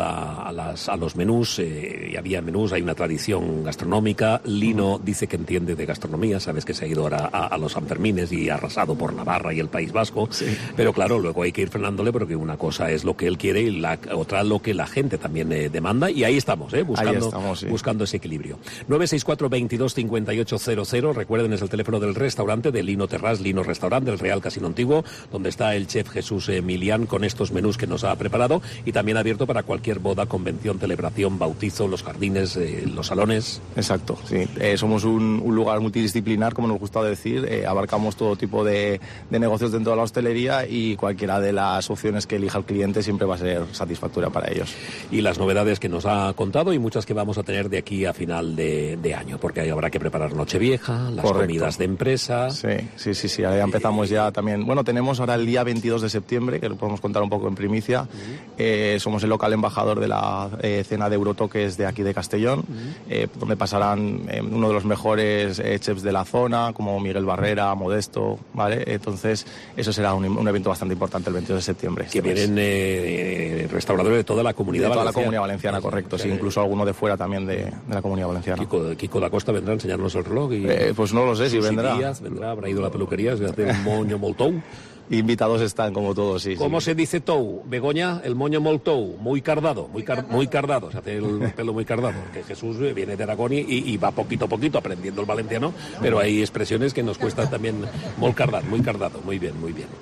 a los menús, y había menús, hay una tradición gastronómica. Lino dice que entiende de gastronomía, sabes que se ha ido ahora a los Sanfermines y ha arrasado por Navarra y el País Vasco, pero claro, luego hay que ir frenándole porque una cosa es lo que él quiere y la otra lo que la gente también demanda, y ahí estamos, buscando ese equilibrio. 964 22 58 00, recuerden, es el teléfono del restaurante de Lino Terrás, Lino Restaurant del Real Casino Antiguo, donde está el chef Jesús Milián con estos menús que nos ha preparado, y también abierto para cualquier boda, convención, celebración, bautizo, los jardines, los salones. Exacto, sí. Somos un lugar multidisciplinar, como nos gusta decir. Abarcamos todo tipo de negocios dentro de la hostelería, y cualquiera de las opciones que elija el cliente siempre va a ser satisfactoria para ellos. Y las novedades que nos ha contado, y muchas que vamos a tener de aquí a final de año, porque ahí habrá que preparar Nochevieja, las comidas de empresa. Sí. Ahora ya empezamos ya también. Bueno, tenemos ahora el día 22 de septiembre, que lo podemos contar un poco en primicia. Somos el local embajador de la cena de Eurotoques de aquí de Castellón, donde pasarán uno de los mejores chefs de la zona, como Miguel Barrera, Modesto, ¿vale? Entonces, eso será un evento bastante importante el 22 de septiembre. Que vienen restauradores de toda la comunidad valenciana. De toda la comunidad valenciana, correcto. Sí, incluso alguno de fuera también de la comunidad valenciana. Kiko da Costa vendrá a enseñarnos el reloj. Pues no lo sé si vendrá. Habrá ido a la peluquería, se hace un moño molt tou. Invitados están, como todos, sí. ¿Cómo se dice tou? Begoña, el moño molt tou, muy cardado, muy cardado, se hace el pelo muy cardado, que Jesús viene de Aragón y va poquito a poquito aprendiendo el valenciano, pero hay expresiones que nos cuestan también molt cardado, muy bien.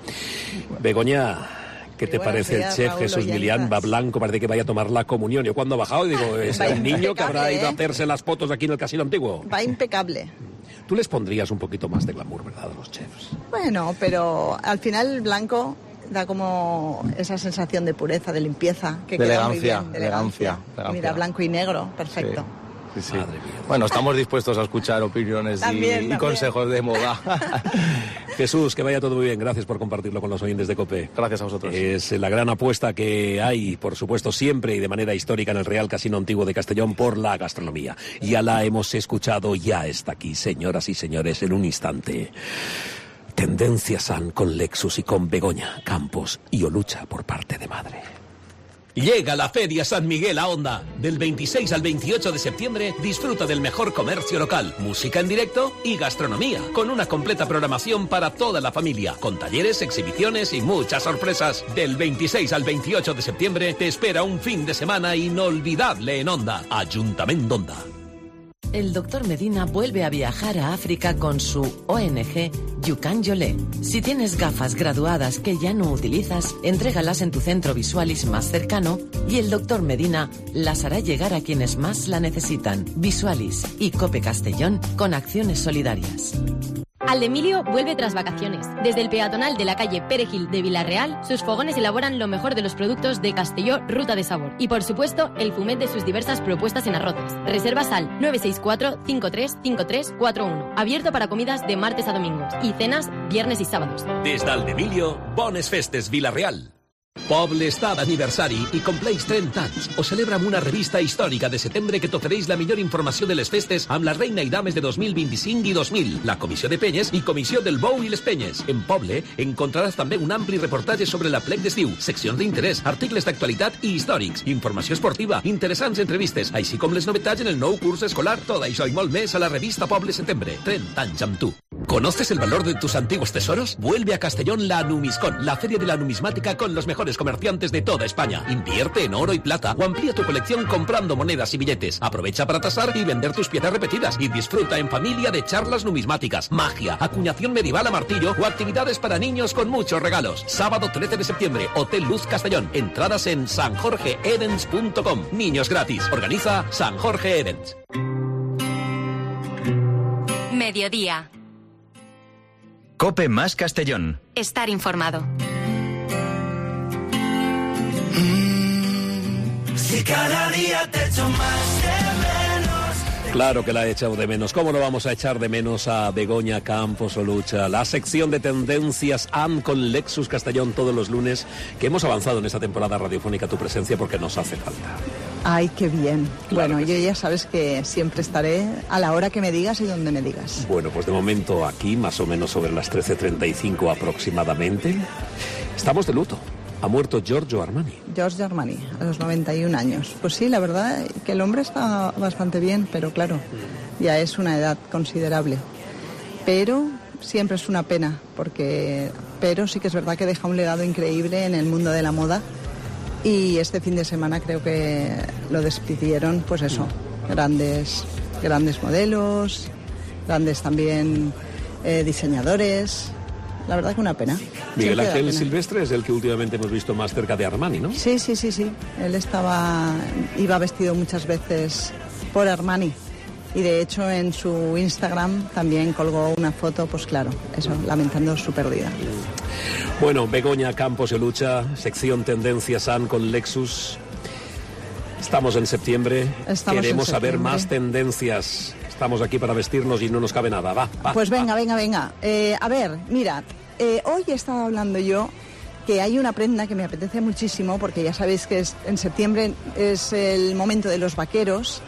Begoña, ¿qué te parece el chef Raúl Jesús Ollanta? Milián? Va blanco, parece que vaya a tomar la comunión. Yo cuando ha bajado digo, es Va un niño que habrá impecable, ido a hacerse las fotos aquí en el Casino Antiguo. Va impecable. Tú les pondrías un poquito más de glamour, ¿verdad?, a los chefs. Bueno, pero al final el blanco da como esa sensación de pureza, de limpieza, que de queda elegancia, muy bien. de elegancia. Mira, blanco y negro, perfecto. Sí. Madre mía. Bueno, estamos dispuestos a escuchar opiniones También. y consejos de moda. Jesús, que vaya todo muy bien. Gracias por compartirlo con los oyentes de COPE. Gracias a vosotros. Es la gran apuesta que hay, por supuesto, siempre y de manera histórica en el Real Casino Antiguo de Castellón por la gastronomía. Ya la hemos escuchado, ya está aquí, señoras y señores, en un instante. Tendencia San con Lexus y con Begoña Campos y Olucha por parte de madre. Llega la Feria San Miguel a Onda. Del 26 al 28 de septiembre disfruta del mejor comercio local, música en directo y gastronomía, con una completa programación para toda la familia, con talleres, exhibiciones y muchas sorpresas. Del 26 al 28 de septiembre te espera un fin de semana inolvidable en Onda. Ayuntamiento Onda. El doctor Medina vuelve a viajar a África con su ONG Yukan Yolé. Si tienes gafas graduadas que ya no utilizas, entrégalas en tu centro Visualis más cercano y el doctor Medina las hará llegar a quienes más la necesitan. Visualis y Cope Castellón con acciones solidarias. Aldemilio vuelve tras vacaciones. Desde el peatonal de la calle Perejil de Villarreal, sus fogones elaboran lo mejor de los productos de Castelló Ruta de Sabor. Y por supuesto, el fumet de sus diversas propuestas en arroces. Reservas al 964-535341. Abierto para comidas de martes a domingos. Y cenas viernes i sábados. Des d'Aldemilio, bones festes, Vila-real. Poble està d'aniversari i compleix 30 anys. Ho celebra amb una revista històrica de setembre que t'ofereix la millor informació de les festes amb la reina i dames de 2025 i 2000, la comissió de penyes i comissió del bou i les penyes. En Poble encontraràs també un ampli reportatge sobre la plec d'estiu, seccions d'interès, articles d'actualitat i històrics, informació esportiva, interessants entrevistes, així com les novetats en el nou curs escolar. Tot això i molt més a la revista Poble Setembre. 30 anys amb tu. ¿Conoces el valor de tus antiguos tesoros? Vuelve a Castellón la Numiscon, la feria de la numismática con los mejores comerciantes de toda España. Invierte en oro y plata o amplía tu colección comprando monedas y billetes. Aprovecha para tasar y vender tus piezas repetidas y disfruta en familia de charlas numismáticas, magia, acuñación medieval a martillo o actividades para niños con muchos regalos. Sábado 13 de septiembre, Hotel Luz Castellón. Entradas en sanjorgeedens.com. Niños gratis. Organiza San Jorge Edens. Mediodía. COPE más Castellón. Estar informado. Si cada día te echo más de menos. Claro que la he echado de menos. ¿Cómo no vamos a echar de menos a Begoña Campos Olucha? La sección de tendencias AM con Lexus Castellón todos los lunes, que hemos avanzado en esta temporada radiofónica tu presencia porque nos hace falta. Ay, qué bien. Claro bueno, yo ya sabes que siempre estaré a la hora que me digas y donde me digas. Bueno, pues de momento aquí, más o menos sobre las 13:35 aproximadamente, estamos de luto. Ha muerto Giorgio Armani. Giorgio Armani, a los 91 años. Pues sí, la verdad que el hombre está bastante bien, pero claro, ya es una edad considerable. Pero siempre es una pena, pero sí que es verdad que deja un legado increíble en el mundo de la moda. Y este fin de semana creo que lo despidieron, pues eso, grandes modelos, grandes también diseñadores. La verdad que una pena. Miguel Siempre da Ángel pena. Silvestre es el que últimamente hemos visto más cerca de Armani, ¿no? Sí. Él iba vestido muchas veces por Armani. Y de hecho en su Instagram también colgó una foto, pues claro, eso, lamentando su pérdida. Bueno, Begoña Campos y Lucha, sección Tendencias SAN con Lexus. Estamos en septiembre. Queremos saber más tendencias. Estamos aquí para vestirnos y no nos cabe nada. Va. Pues venga. A ver, mirad, hoy he estado hablando yo que hay una prenda que me apetece muchísimo, porque ya sabéis que en septiembre es el momento de los vaqueros.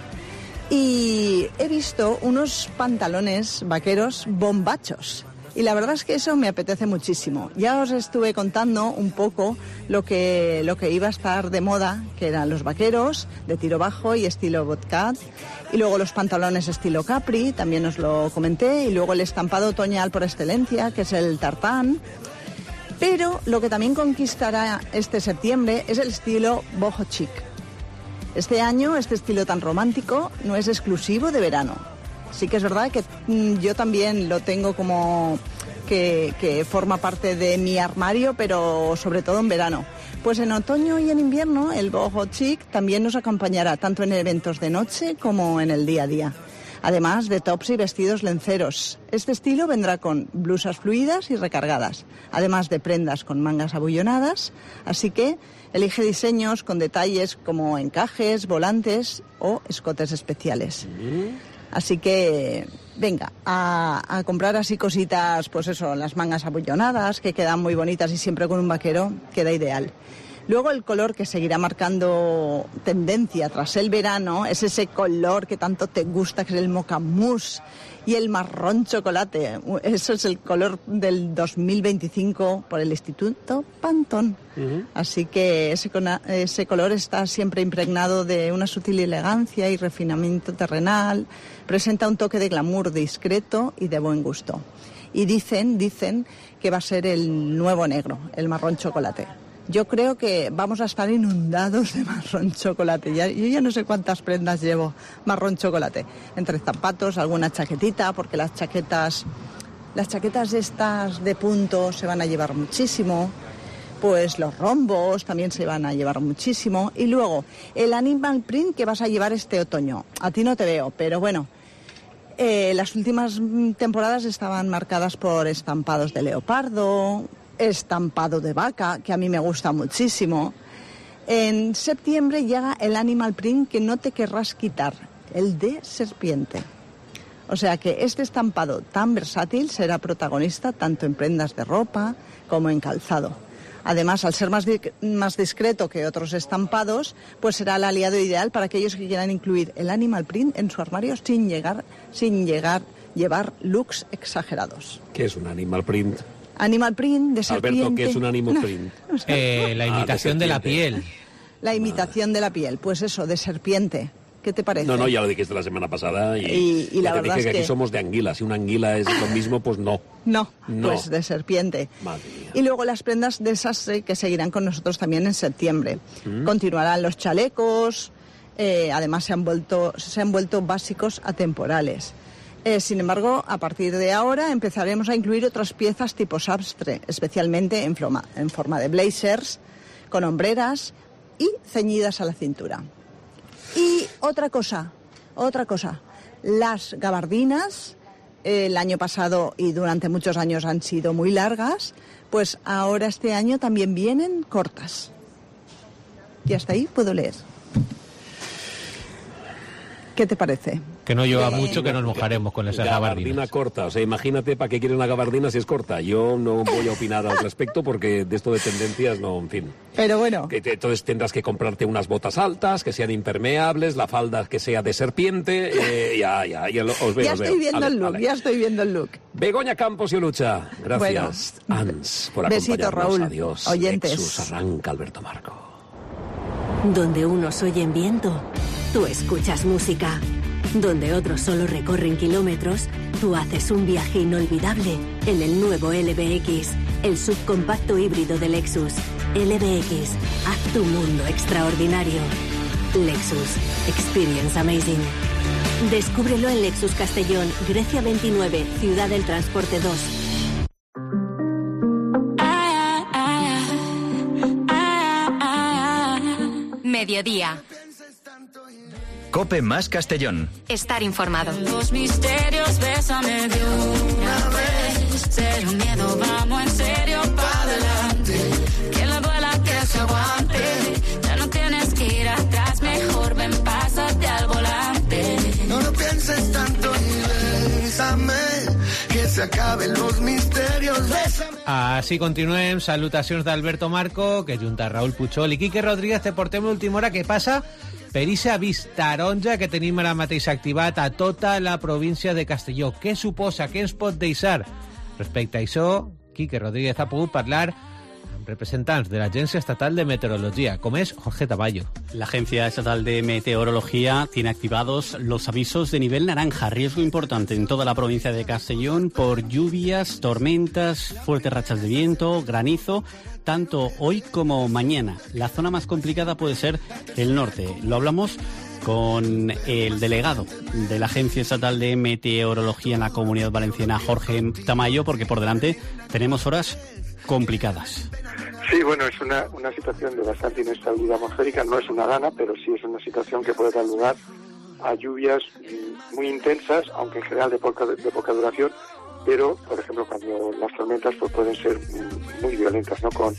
Y he visto unos pantalones vaqueros bombachos. Y la verdad es que eso me apetece muchísimo. Ya os estuve contando un poco lo que iba a estar de moda, que eran los vaqueros de tiro bajo y estilo bootcut. Y luego los pantalones estilo capri, también os lo comenté. Y luego el estampado otoñal por excelencia, que es el tartán. Pero lo que también conquistará este septiembre es el estilo boho chic. Este año, este estilo tan romántico no es exclusivo de verano. Sí que es verdad que yo también lo tengo como que forma parte de mi armario, pero sobre todo en verano. Pues en otoño y en invierno el boho chic también nos acompañará tanto en eventos de noche como en el día a día. Además de tops y vestidos lenceros. Este estilo vendrá con blusas fluidas y recargadas, además de prendas con mangas abullonadas, así que elige diseños con detalles como encajes, volantes o escotes especiales. Así que, venga, a comprar así cositas, pues eso, las mangas abullonadas, que quedan muy bonitas y siempre con un vaquero queda ideal. Luego el color que seguirá marcando tendencia tras el verano es ese color que tanto te gusta, que es el mocha mousse y el marrón chocolate. Eso es el color del 2025 por el Instituto Pantone. Así que ese color está siempre impregnado de una sutil elegancia y refinamiento terrenal. Presenta un toque de glamour discreto y de buen gusto. Y dicen que va a ser el nuevo negro, el marrón chocolate. Yo creo que vamos a estar inundados de marrón chocolate. Yo ya no sé cuántas prendas llevo marrón chocolate. Entre zapatos, alguna chaquetita, porque las chaquetas estas de punto se van a llevar muchísimo. Pues los rombos también se van a llevar muchísimo. Y luego, el animal print que vas a llevar este otoño. A ti no te veo, pero bueno. Las últimas temporadas estaban marcadas por estampados de leopardo, estampado de vaca, que a mí me gusta muchísimo. En septiembre llega el animal print que no te querrás quitar, el de serpiente. O sea que este estampado tan versátil será protagonista tanto en prendas de ropa como en calzado. Además, al ser más discreto que otros estampados, pues será el aliado ideal para aquellos que quieran incluir el animal print en su armario sin llevar looks exagerados. ¿Qué es un animal print? Animal print de serpiente. Alberto, ¿qué es un animal print? La imitación de la piel. La imitación de la piel, pues eso, de serpiente. ¿Qué te parece? No, ya lo dijiste la semana pasada y la te verdad dije es que aquí somos de anguila. Si una anguila es lo mismo, pues no. No, pues de serpiente. Madre mía. Y luego las prendas de esas que seguirán con nosotros también en septiembre. Continuarán los chalecos, además se han vuelto básicos atemporales. Sin embargo, a partir de ahora empezaremos a incluir otras piezas tipo sastre, especialmente en forma de blazers, con hombreras y ceñidas a la cintura. Y otra cosa, las gabardinas, el año pasado y durante muchos años han sido muy largas, pues ahora este año también vienen cortas. Y hasta ahí puedo leer. ¿Qué te parece? Que no lleva mucho, que nos mojaremos con esas gabardinas. Gabardina corta, o sea, imagínate para qué quieren una gabardina si es corta. Yo no voy a opinar al respecto porque de esto de tendencias no, en fin. Pero bueno. Entonces tendrás que comprarte unas botas altas, que sean impermeables, la falda que sea de serpiente, os veo. Ya estoy viendo el look. Begoña Campos y Olucha, gracias. Bueno, Ans, por besito, acompañarnos. Raúl. Adiós. Oyentes. Lexus arranca Alberto Marco. Donde unos oyen viento, tú escuchas música. Donde otros solo recorren kilómetros, tú haces un viaje inolvidable en el nuevo LBX, el subcompacto híbrido de Lexus. LBX, haz tu mundo extraordinario. Lexus, experience amazing. Descúbrelo en Lexus Castellón, Grecia 29, Ciudad del Transporte 2. Mediodía. Cope más Castellón. Estar informado. Los misterios, bésame de una vez. Cero miedo, vamos en serio para adelante. Que le duela, que se aguante. Ya no tienes que ir atrás, mejor ven, pásate al volante. No lo pienses tanto y bésame. Que se acaben los misterios, bésame. Així continuem. Salutacions d'Alberto Marco, que junta Raúl Puchol i Quique Rodríguez te portem l'última hora que passa per ixa avís taronja que tenim ara mateix activat a tota la província de Castelló. Què suposa? Què ens pot deixar? Respecte a això, Quique Rodríguez ha pogut parlar amb representants de l'Agència Estatal de Meteorología, com és Jorge Taballo. La Agencia Estatal de Meteorología tiene activados los avisos de nivel naranja, riesgo importante en toda la provincia de Castellón por lluvias, tormentas, fuertes rachas de viento, granizo, tanto hoy como mañana. La zona más complicada puede ser el norte. Lo hablamos con el delegado de la Agencia Estatal de Meteorología en la Comunidad Valenciana, Jorge Tamayo, porque por delante tenemos horas complicadas. Sí, bueno, es una situación de bastante inestabilidad atmosférica, no es una dana, pero sí es una situación que puede dar lugar a lluvias muy intensas, aunque en general de poca duración, pero, por ejemplo, cuando las tormentas pues pueden ser muy violentas, ¿no? Con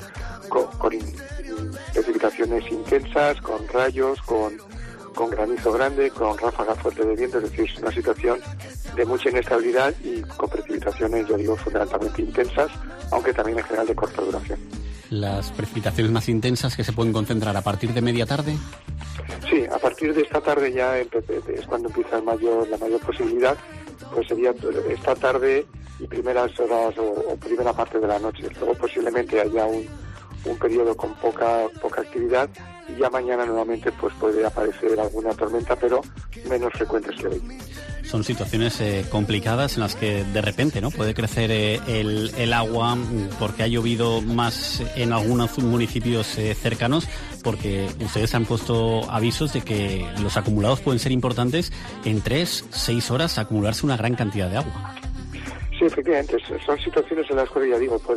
precipitaciones intensas, con rayos, con granizo grande, con ráfagas fuertes de viento, es decir, es una situación de mucha inestabilidad y con precipitaciones, yo digo, fundamentalmente intensas, aunque también en general de corta duración. Las precipitaciones más intensas que se pueden concentrar a partir de media tarde. Sí, a partir de esta tarde ya es cuando empieza la mayor posibilidad, pues sería esta tarde y primeras horas o primera parte de la noche. Luego posiblemente haya un periodo con poca actividad y ya mañana nuevamente pues puede aparecer alguna tormenta, pero menos frecuentes que hoy. Son situaciones complicadas en las que de repente no puede crecer el agua porque ha llovido más en algunos municipios cercanos, porque ustedes han puesto avisos de que los acumulados pueden ser importantes en 3-6 horas acumularse una gran cantidad de agua. Sí, efectivamente, son situaciones en las que, ya digo,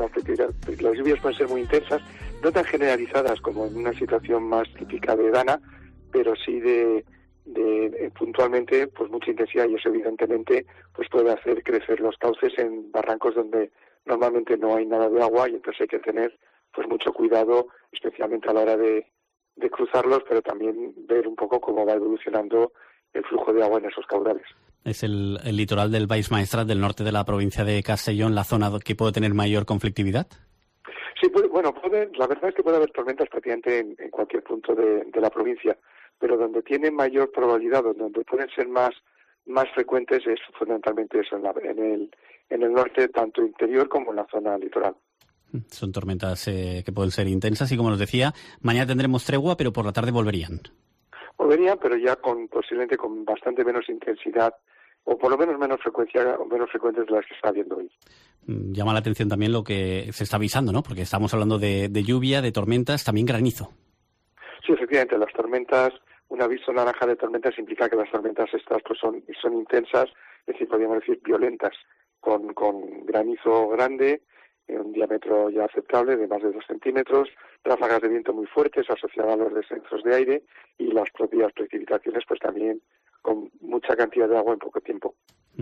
las lluvias pueden ser muy intensas, no tan generalizadas como en una situación más típica de dana, pero sí de puntualmente pues mucha intensidad, y eso evidentemente pues puede hacer crecer los cauces en barrancos donde normalmente no hay nada de agua, y entonces hay que tener pues mucho cuidado, especialmente a la hora de cruzarlos, pero también ver un poco cómo va evolucionando el flujo de agua en esos caudales. Es el litoral del Baix Maestrat, del norte de la provincia de Castellón, la zona que puede tener mayor conflictividad. Sí, la verdad es que puede haber tormentas prácticamente en cualquier punto de la provincia, pero donde tiene mayor probabilidad, donde pueden ser más frecuentes, es fundamentalmente eso, en el norte, tanto interior como en la zona litoral. Son tormentas que pueden ser intensas y, como nos decía, mañana tendremos tregua, pero por la tarde volverían. Volverían, pero ya posiblemente con bastante menos intensidad, o por lo menos menos frecuentes de las que está habiendo hoy. Llama la atención también lo que se está avisando, ¿no? Porque estamos hablando de lluvia, de tormentas, también granizo. Sí, efectivamente, las tormentas, un aviso naranja de tormentas implica que las tormentas estas pues son intensas, es decir, podríamos decir violentas, con granizo grande, un diámetro ya aceptable de más de 2 centímetros, ráfagas de viento muy fuertes asociadas a los descensos de aire y las propias precipitaciones pues también con mucha cantidad de agua en poco tiempo.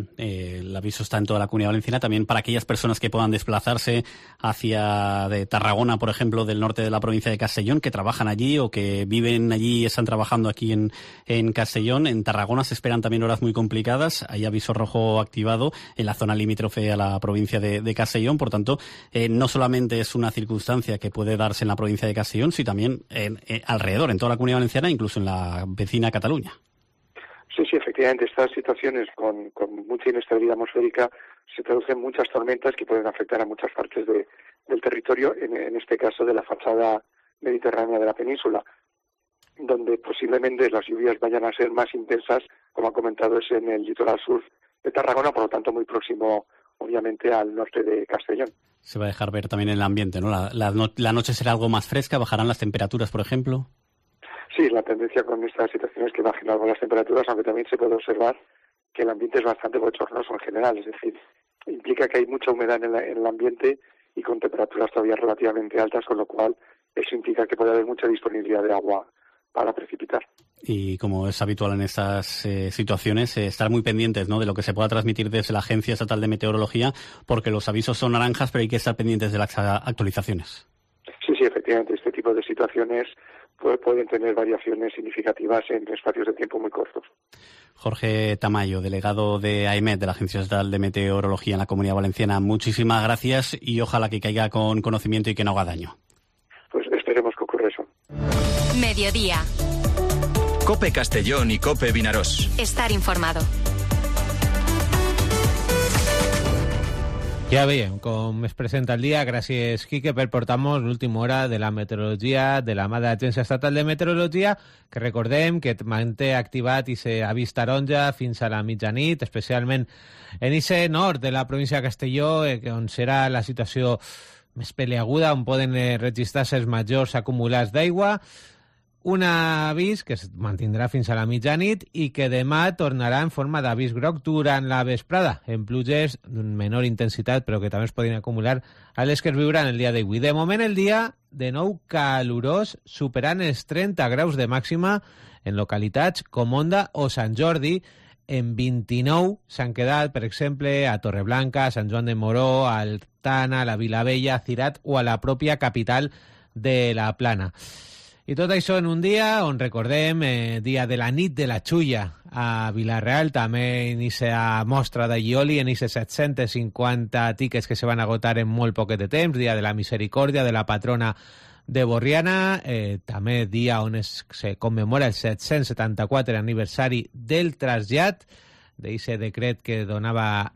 El aviso está en toda la Comunidad Valenciana, también para aquellas personas que puedan desplazarse hacia de Tarragona, por ejemplo, del norte de la provincia de Castellón, que trabajan allí o que viven allí y están trabajando aquí en Castellón. En Tarragona se esperan también horas muy complicadas, hay aviso rojo activado en la zona limítrofe a la provincia de Castellón, por tanto, no solamente es una circunstancia que puede darse en la provincia de Castellón, sino también alrededor, en toda la Comunidad Valenciana, incluso en la vecina Cataluña. Sí, efectivamente, estas situaciones con mucha inestabilidad atmosférica se traducen en muchas tormentas que pueden afectar a muchas partes del territorio, en este caso de la fachada mediterránea de la península, donde posiblemente las lluvias vayan a ser más intensas, como ha comentado, es en el litoral sur de Tarragona, por lo tanto muy próximo, obviamente, al norte de Castellón. Se va a dejar ver también en el ambiente, ¿no? La noche será algo más fresca, bajarán las temperaturas, por ejemplo. Sí, la tendencia con estas situaciones es que bajen algo las temperaturas, aunque también se puede observar que el ambiente es bastante bochornoso en general, es decir, implica que hay mucha humedad en el ambiente y con temperaturas todavía relativamente altas, con lo cual eso implica que puede haber mucha disponibilidad de agua para precipitar. Y como es habitual en estas situaciones, estar muy pendientes, ¿no?, de lo que se pueda transmitir desde la Agencia Estatal de Meteorología, porque los avisos son naranjas, pero hay que estar pendientes de las actualizaciones. Sí, efectivamente, este tipo de situaciones pueden tener variaciones significativas en espacios de tiempo muy cortos. Jorge Tamayo, delegado de AEMET, de la Agencia Estatal de Meteorología en la Comunidad Valenciana, muchísimas gracias y ojalá que caiga con conocimiento y que no haga daño. Pues esperemos que ocurra eso. Mediodía. COPE Castellón y COPE Vinaròs. Estar informado. Ja veiem com es presenta el dia. Gràcies, Quique, per portar-nos l'última hora de la meteorologia de la mà de l'Agència Estatal de Meteorologia, que recordem que manté activat i avís taronja fins a la mitjanit, especialment en ese nord de la província de Castelló, on serà la situació més peleaguda, on poden registrar-se els majors acumulats d'aigua. Un avís que es mantindrà fins a la mitjanit i que demà tornarà en forma d'avís groc durant la vesprada, en pluges d'un menor intensitat, però que també es podrien acumular a les que es viuran el dia d'avui. De moment, el dia, de nou calorós, superant els 30 graus de màxima en localitats com Onda o Sant Jordi. En 29 s'han quedat, per exemple, a Torreblanca, a Sant Joan de Moró, a Altana, a la Vilavella, a Cirat o a la pròpia capital de la Plana. I tot això en un dia on recordem dia de la nit de la Xulla a Vila-real, també inicia mostra de Llioli en aquests 750 tickets que se van agotar en molt poquet de temps, dia de la misericòrdia de la patrona de Borriana, també dia on se commemora el 774 aniversari del trasllat d'aquest decret que donava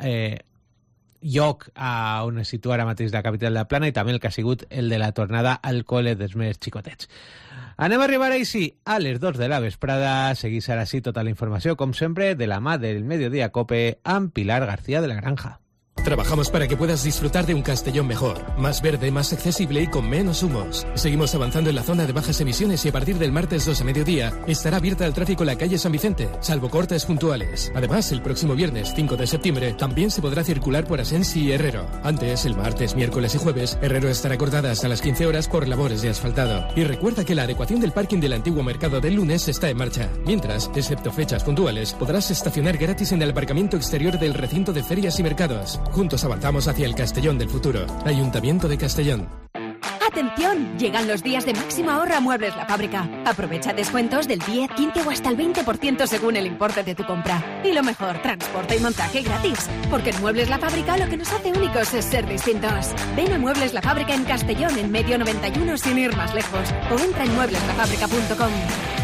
lloc a on es situa ara mateix la capital de la Plana i també el que ha sigut el de la tornada al col·le dels més xicotets. Anem a arribar així a les 2 de la vesprada. Seguís ara sí tota la informació, com sempre, de la mà del Mediodía COPE amb Pilar García de la Granja. Trabajamos para que puedas disfrutar de un Castellón mejor, más verde, más accesible y con menos humos. Seguimos avanzando en la zona de bajas emisiones y a partir del martes 2 a mediodía estará abierta al tráfico la calle San Vicente, salvo cortes puntuales. Además, el próximo viernes 5 de septiembre también se podrá circular por Asensi y Herrero. Antes, el martes, miércoles y jueves, Herrero estará cortada hasta las 15 horas por labores de asfaltado. Y recuerda que la adecuación del parking del antiguo mercado del lunes está en marcha. Mientras, excepto fechas puntuales, podrás estacionar gratis en el aparcamiento exterior del recinto de ferias y mercados. Juntos avanzamos hacia el Castellón del futuro. Ayuntamiento de Castellón. ¡Atención! Llegan los días de máximo ahorro a Muebles La Fábrica. Aprovecha descuentos del 10, 15 o hasta el 20% según el importe de tu compra. Y lo mejor, transporte y montaje gratis. Porque en Muebles La Fábrica lo que nos hace únicos es ser distintos. Ven a Muebles La Fábrica en Castellón, en Medio 91, sin ir más lejos. O entra en muebleslafábrica.com.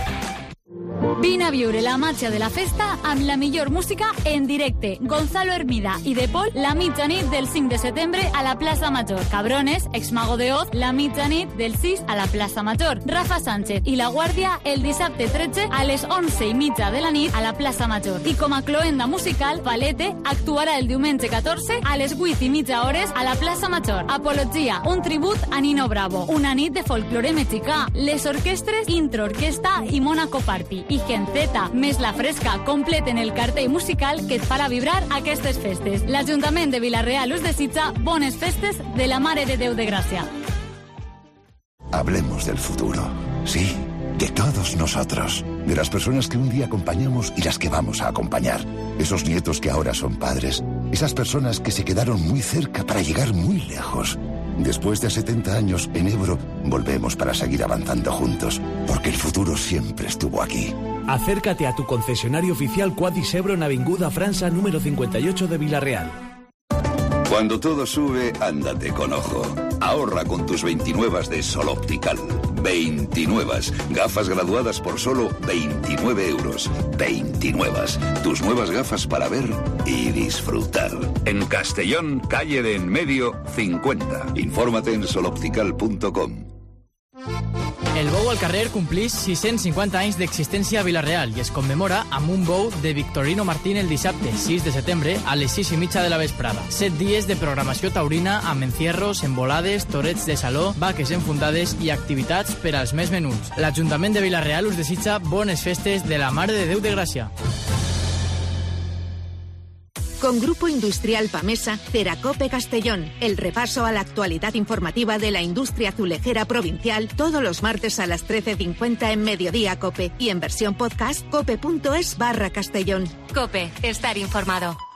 Vine a viure la màgia de la festa amb la millor música en directe. Gonzalo Hermida i De Pol, la mitjanit del 5 de setembre a la plaça Major. Cabrones, Exmago de Oz, la mitjanit del 6 a la plaça Major. Rafa Sánchez i La Guàrdia el dissabte 13 a les 11:30 de la nit a la plaça Major. I com a cloenda musical, Palete actuarà el diumenge 14 a les 8:30 a la plaça Major. Apologia, un tribut a Nino Bravo. Una nit de folklore mexicà. Les orquestres Intro Orquesta i Mónaco Party. I Gen Z, més la fresca, completen el cartell musical que et farà vibrar aquestes festes. L'Ajuntament de Vila-real us desitja bones festes de la Mare de Déu de Gràcia. Hablemos del futuro, sí, de todos nosotros, de las personas que un día acompañamos y las que vamos a acompañar, esos nietos que ahora son padres, esas personas que se quedaron muy cerca para llegar muy lejos. Después de 70 años en Ebro, volvemos para seguir avanzando juntos, porque el futuro siempre estuvo aquí. Acércate a tu concesionario oficial Quadis Ebro en Avinguda França número 58 de Vila-real. Cuando todo sube, ándate con ojo. Ahorra con tus 29 de Sol Optical. 29. Gafas graduadas por solo 29 euros. 29. Tus nuevas gafas para ver y disfrutar. En Castellón, calle de En Medio, 50. Infórmate en soloptical.com. El bou al carrer complís 650 anys d'existència a Vila-real i es commemora amb un bou de Victorino Martín el dissabte 6 de setembre a les 6:30 de la vesprada. 7 dies de programació taurina amb encierros, embolades, torets de saló, vaques enfundades i activitats per als més menuts. L'Ajuntament de Vila-real us desitja bones festes de la Mare de Déu de Gràcia. Con Grupo Industrial Pamesa, Ceracope Castellón. El repaso a la actualidad informativa de la industria azulejera provincial todos los martes a las 13:50 en Mediodía Cope y en versión podcast cope.es/Castellón. Cope, estar informado.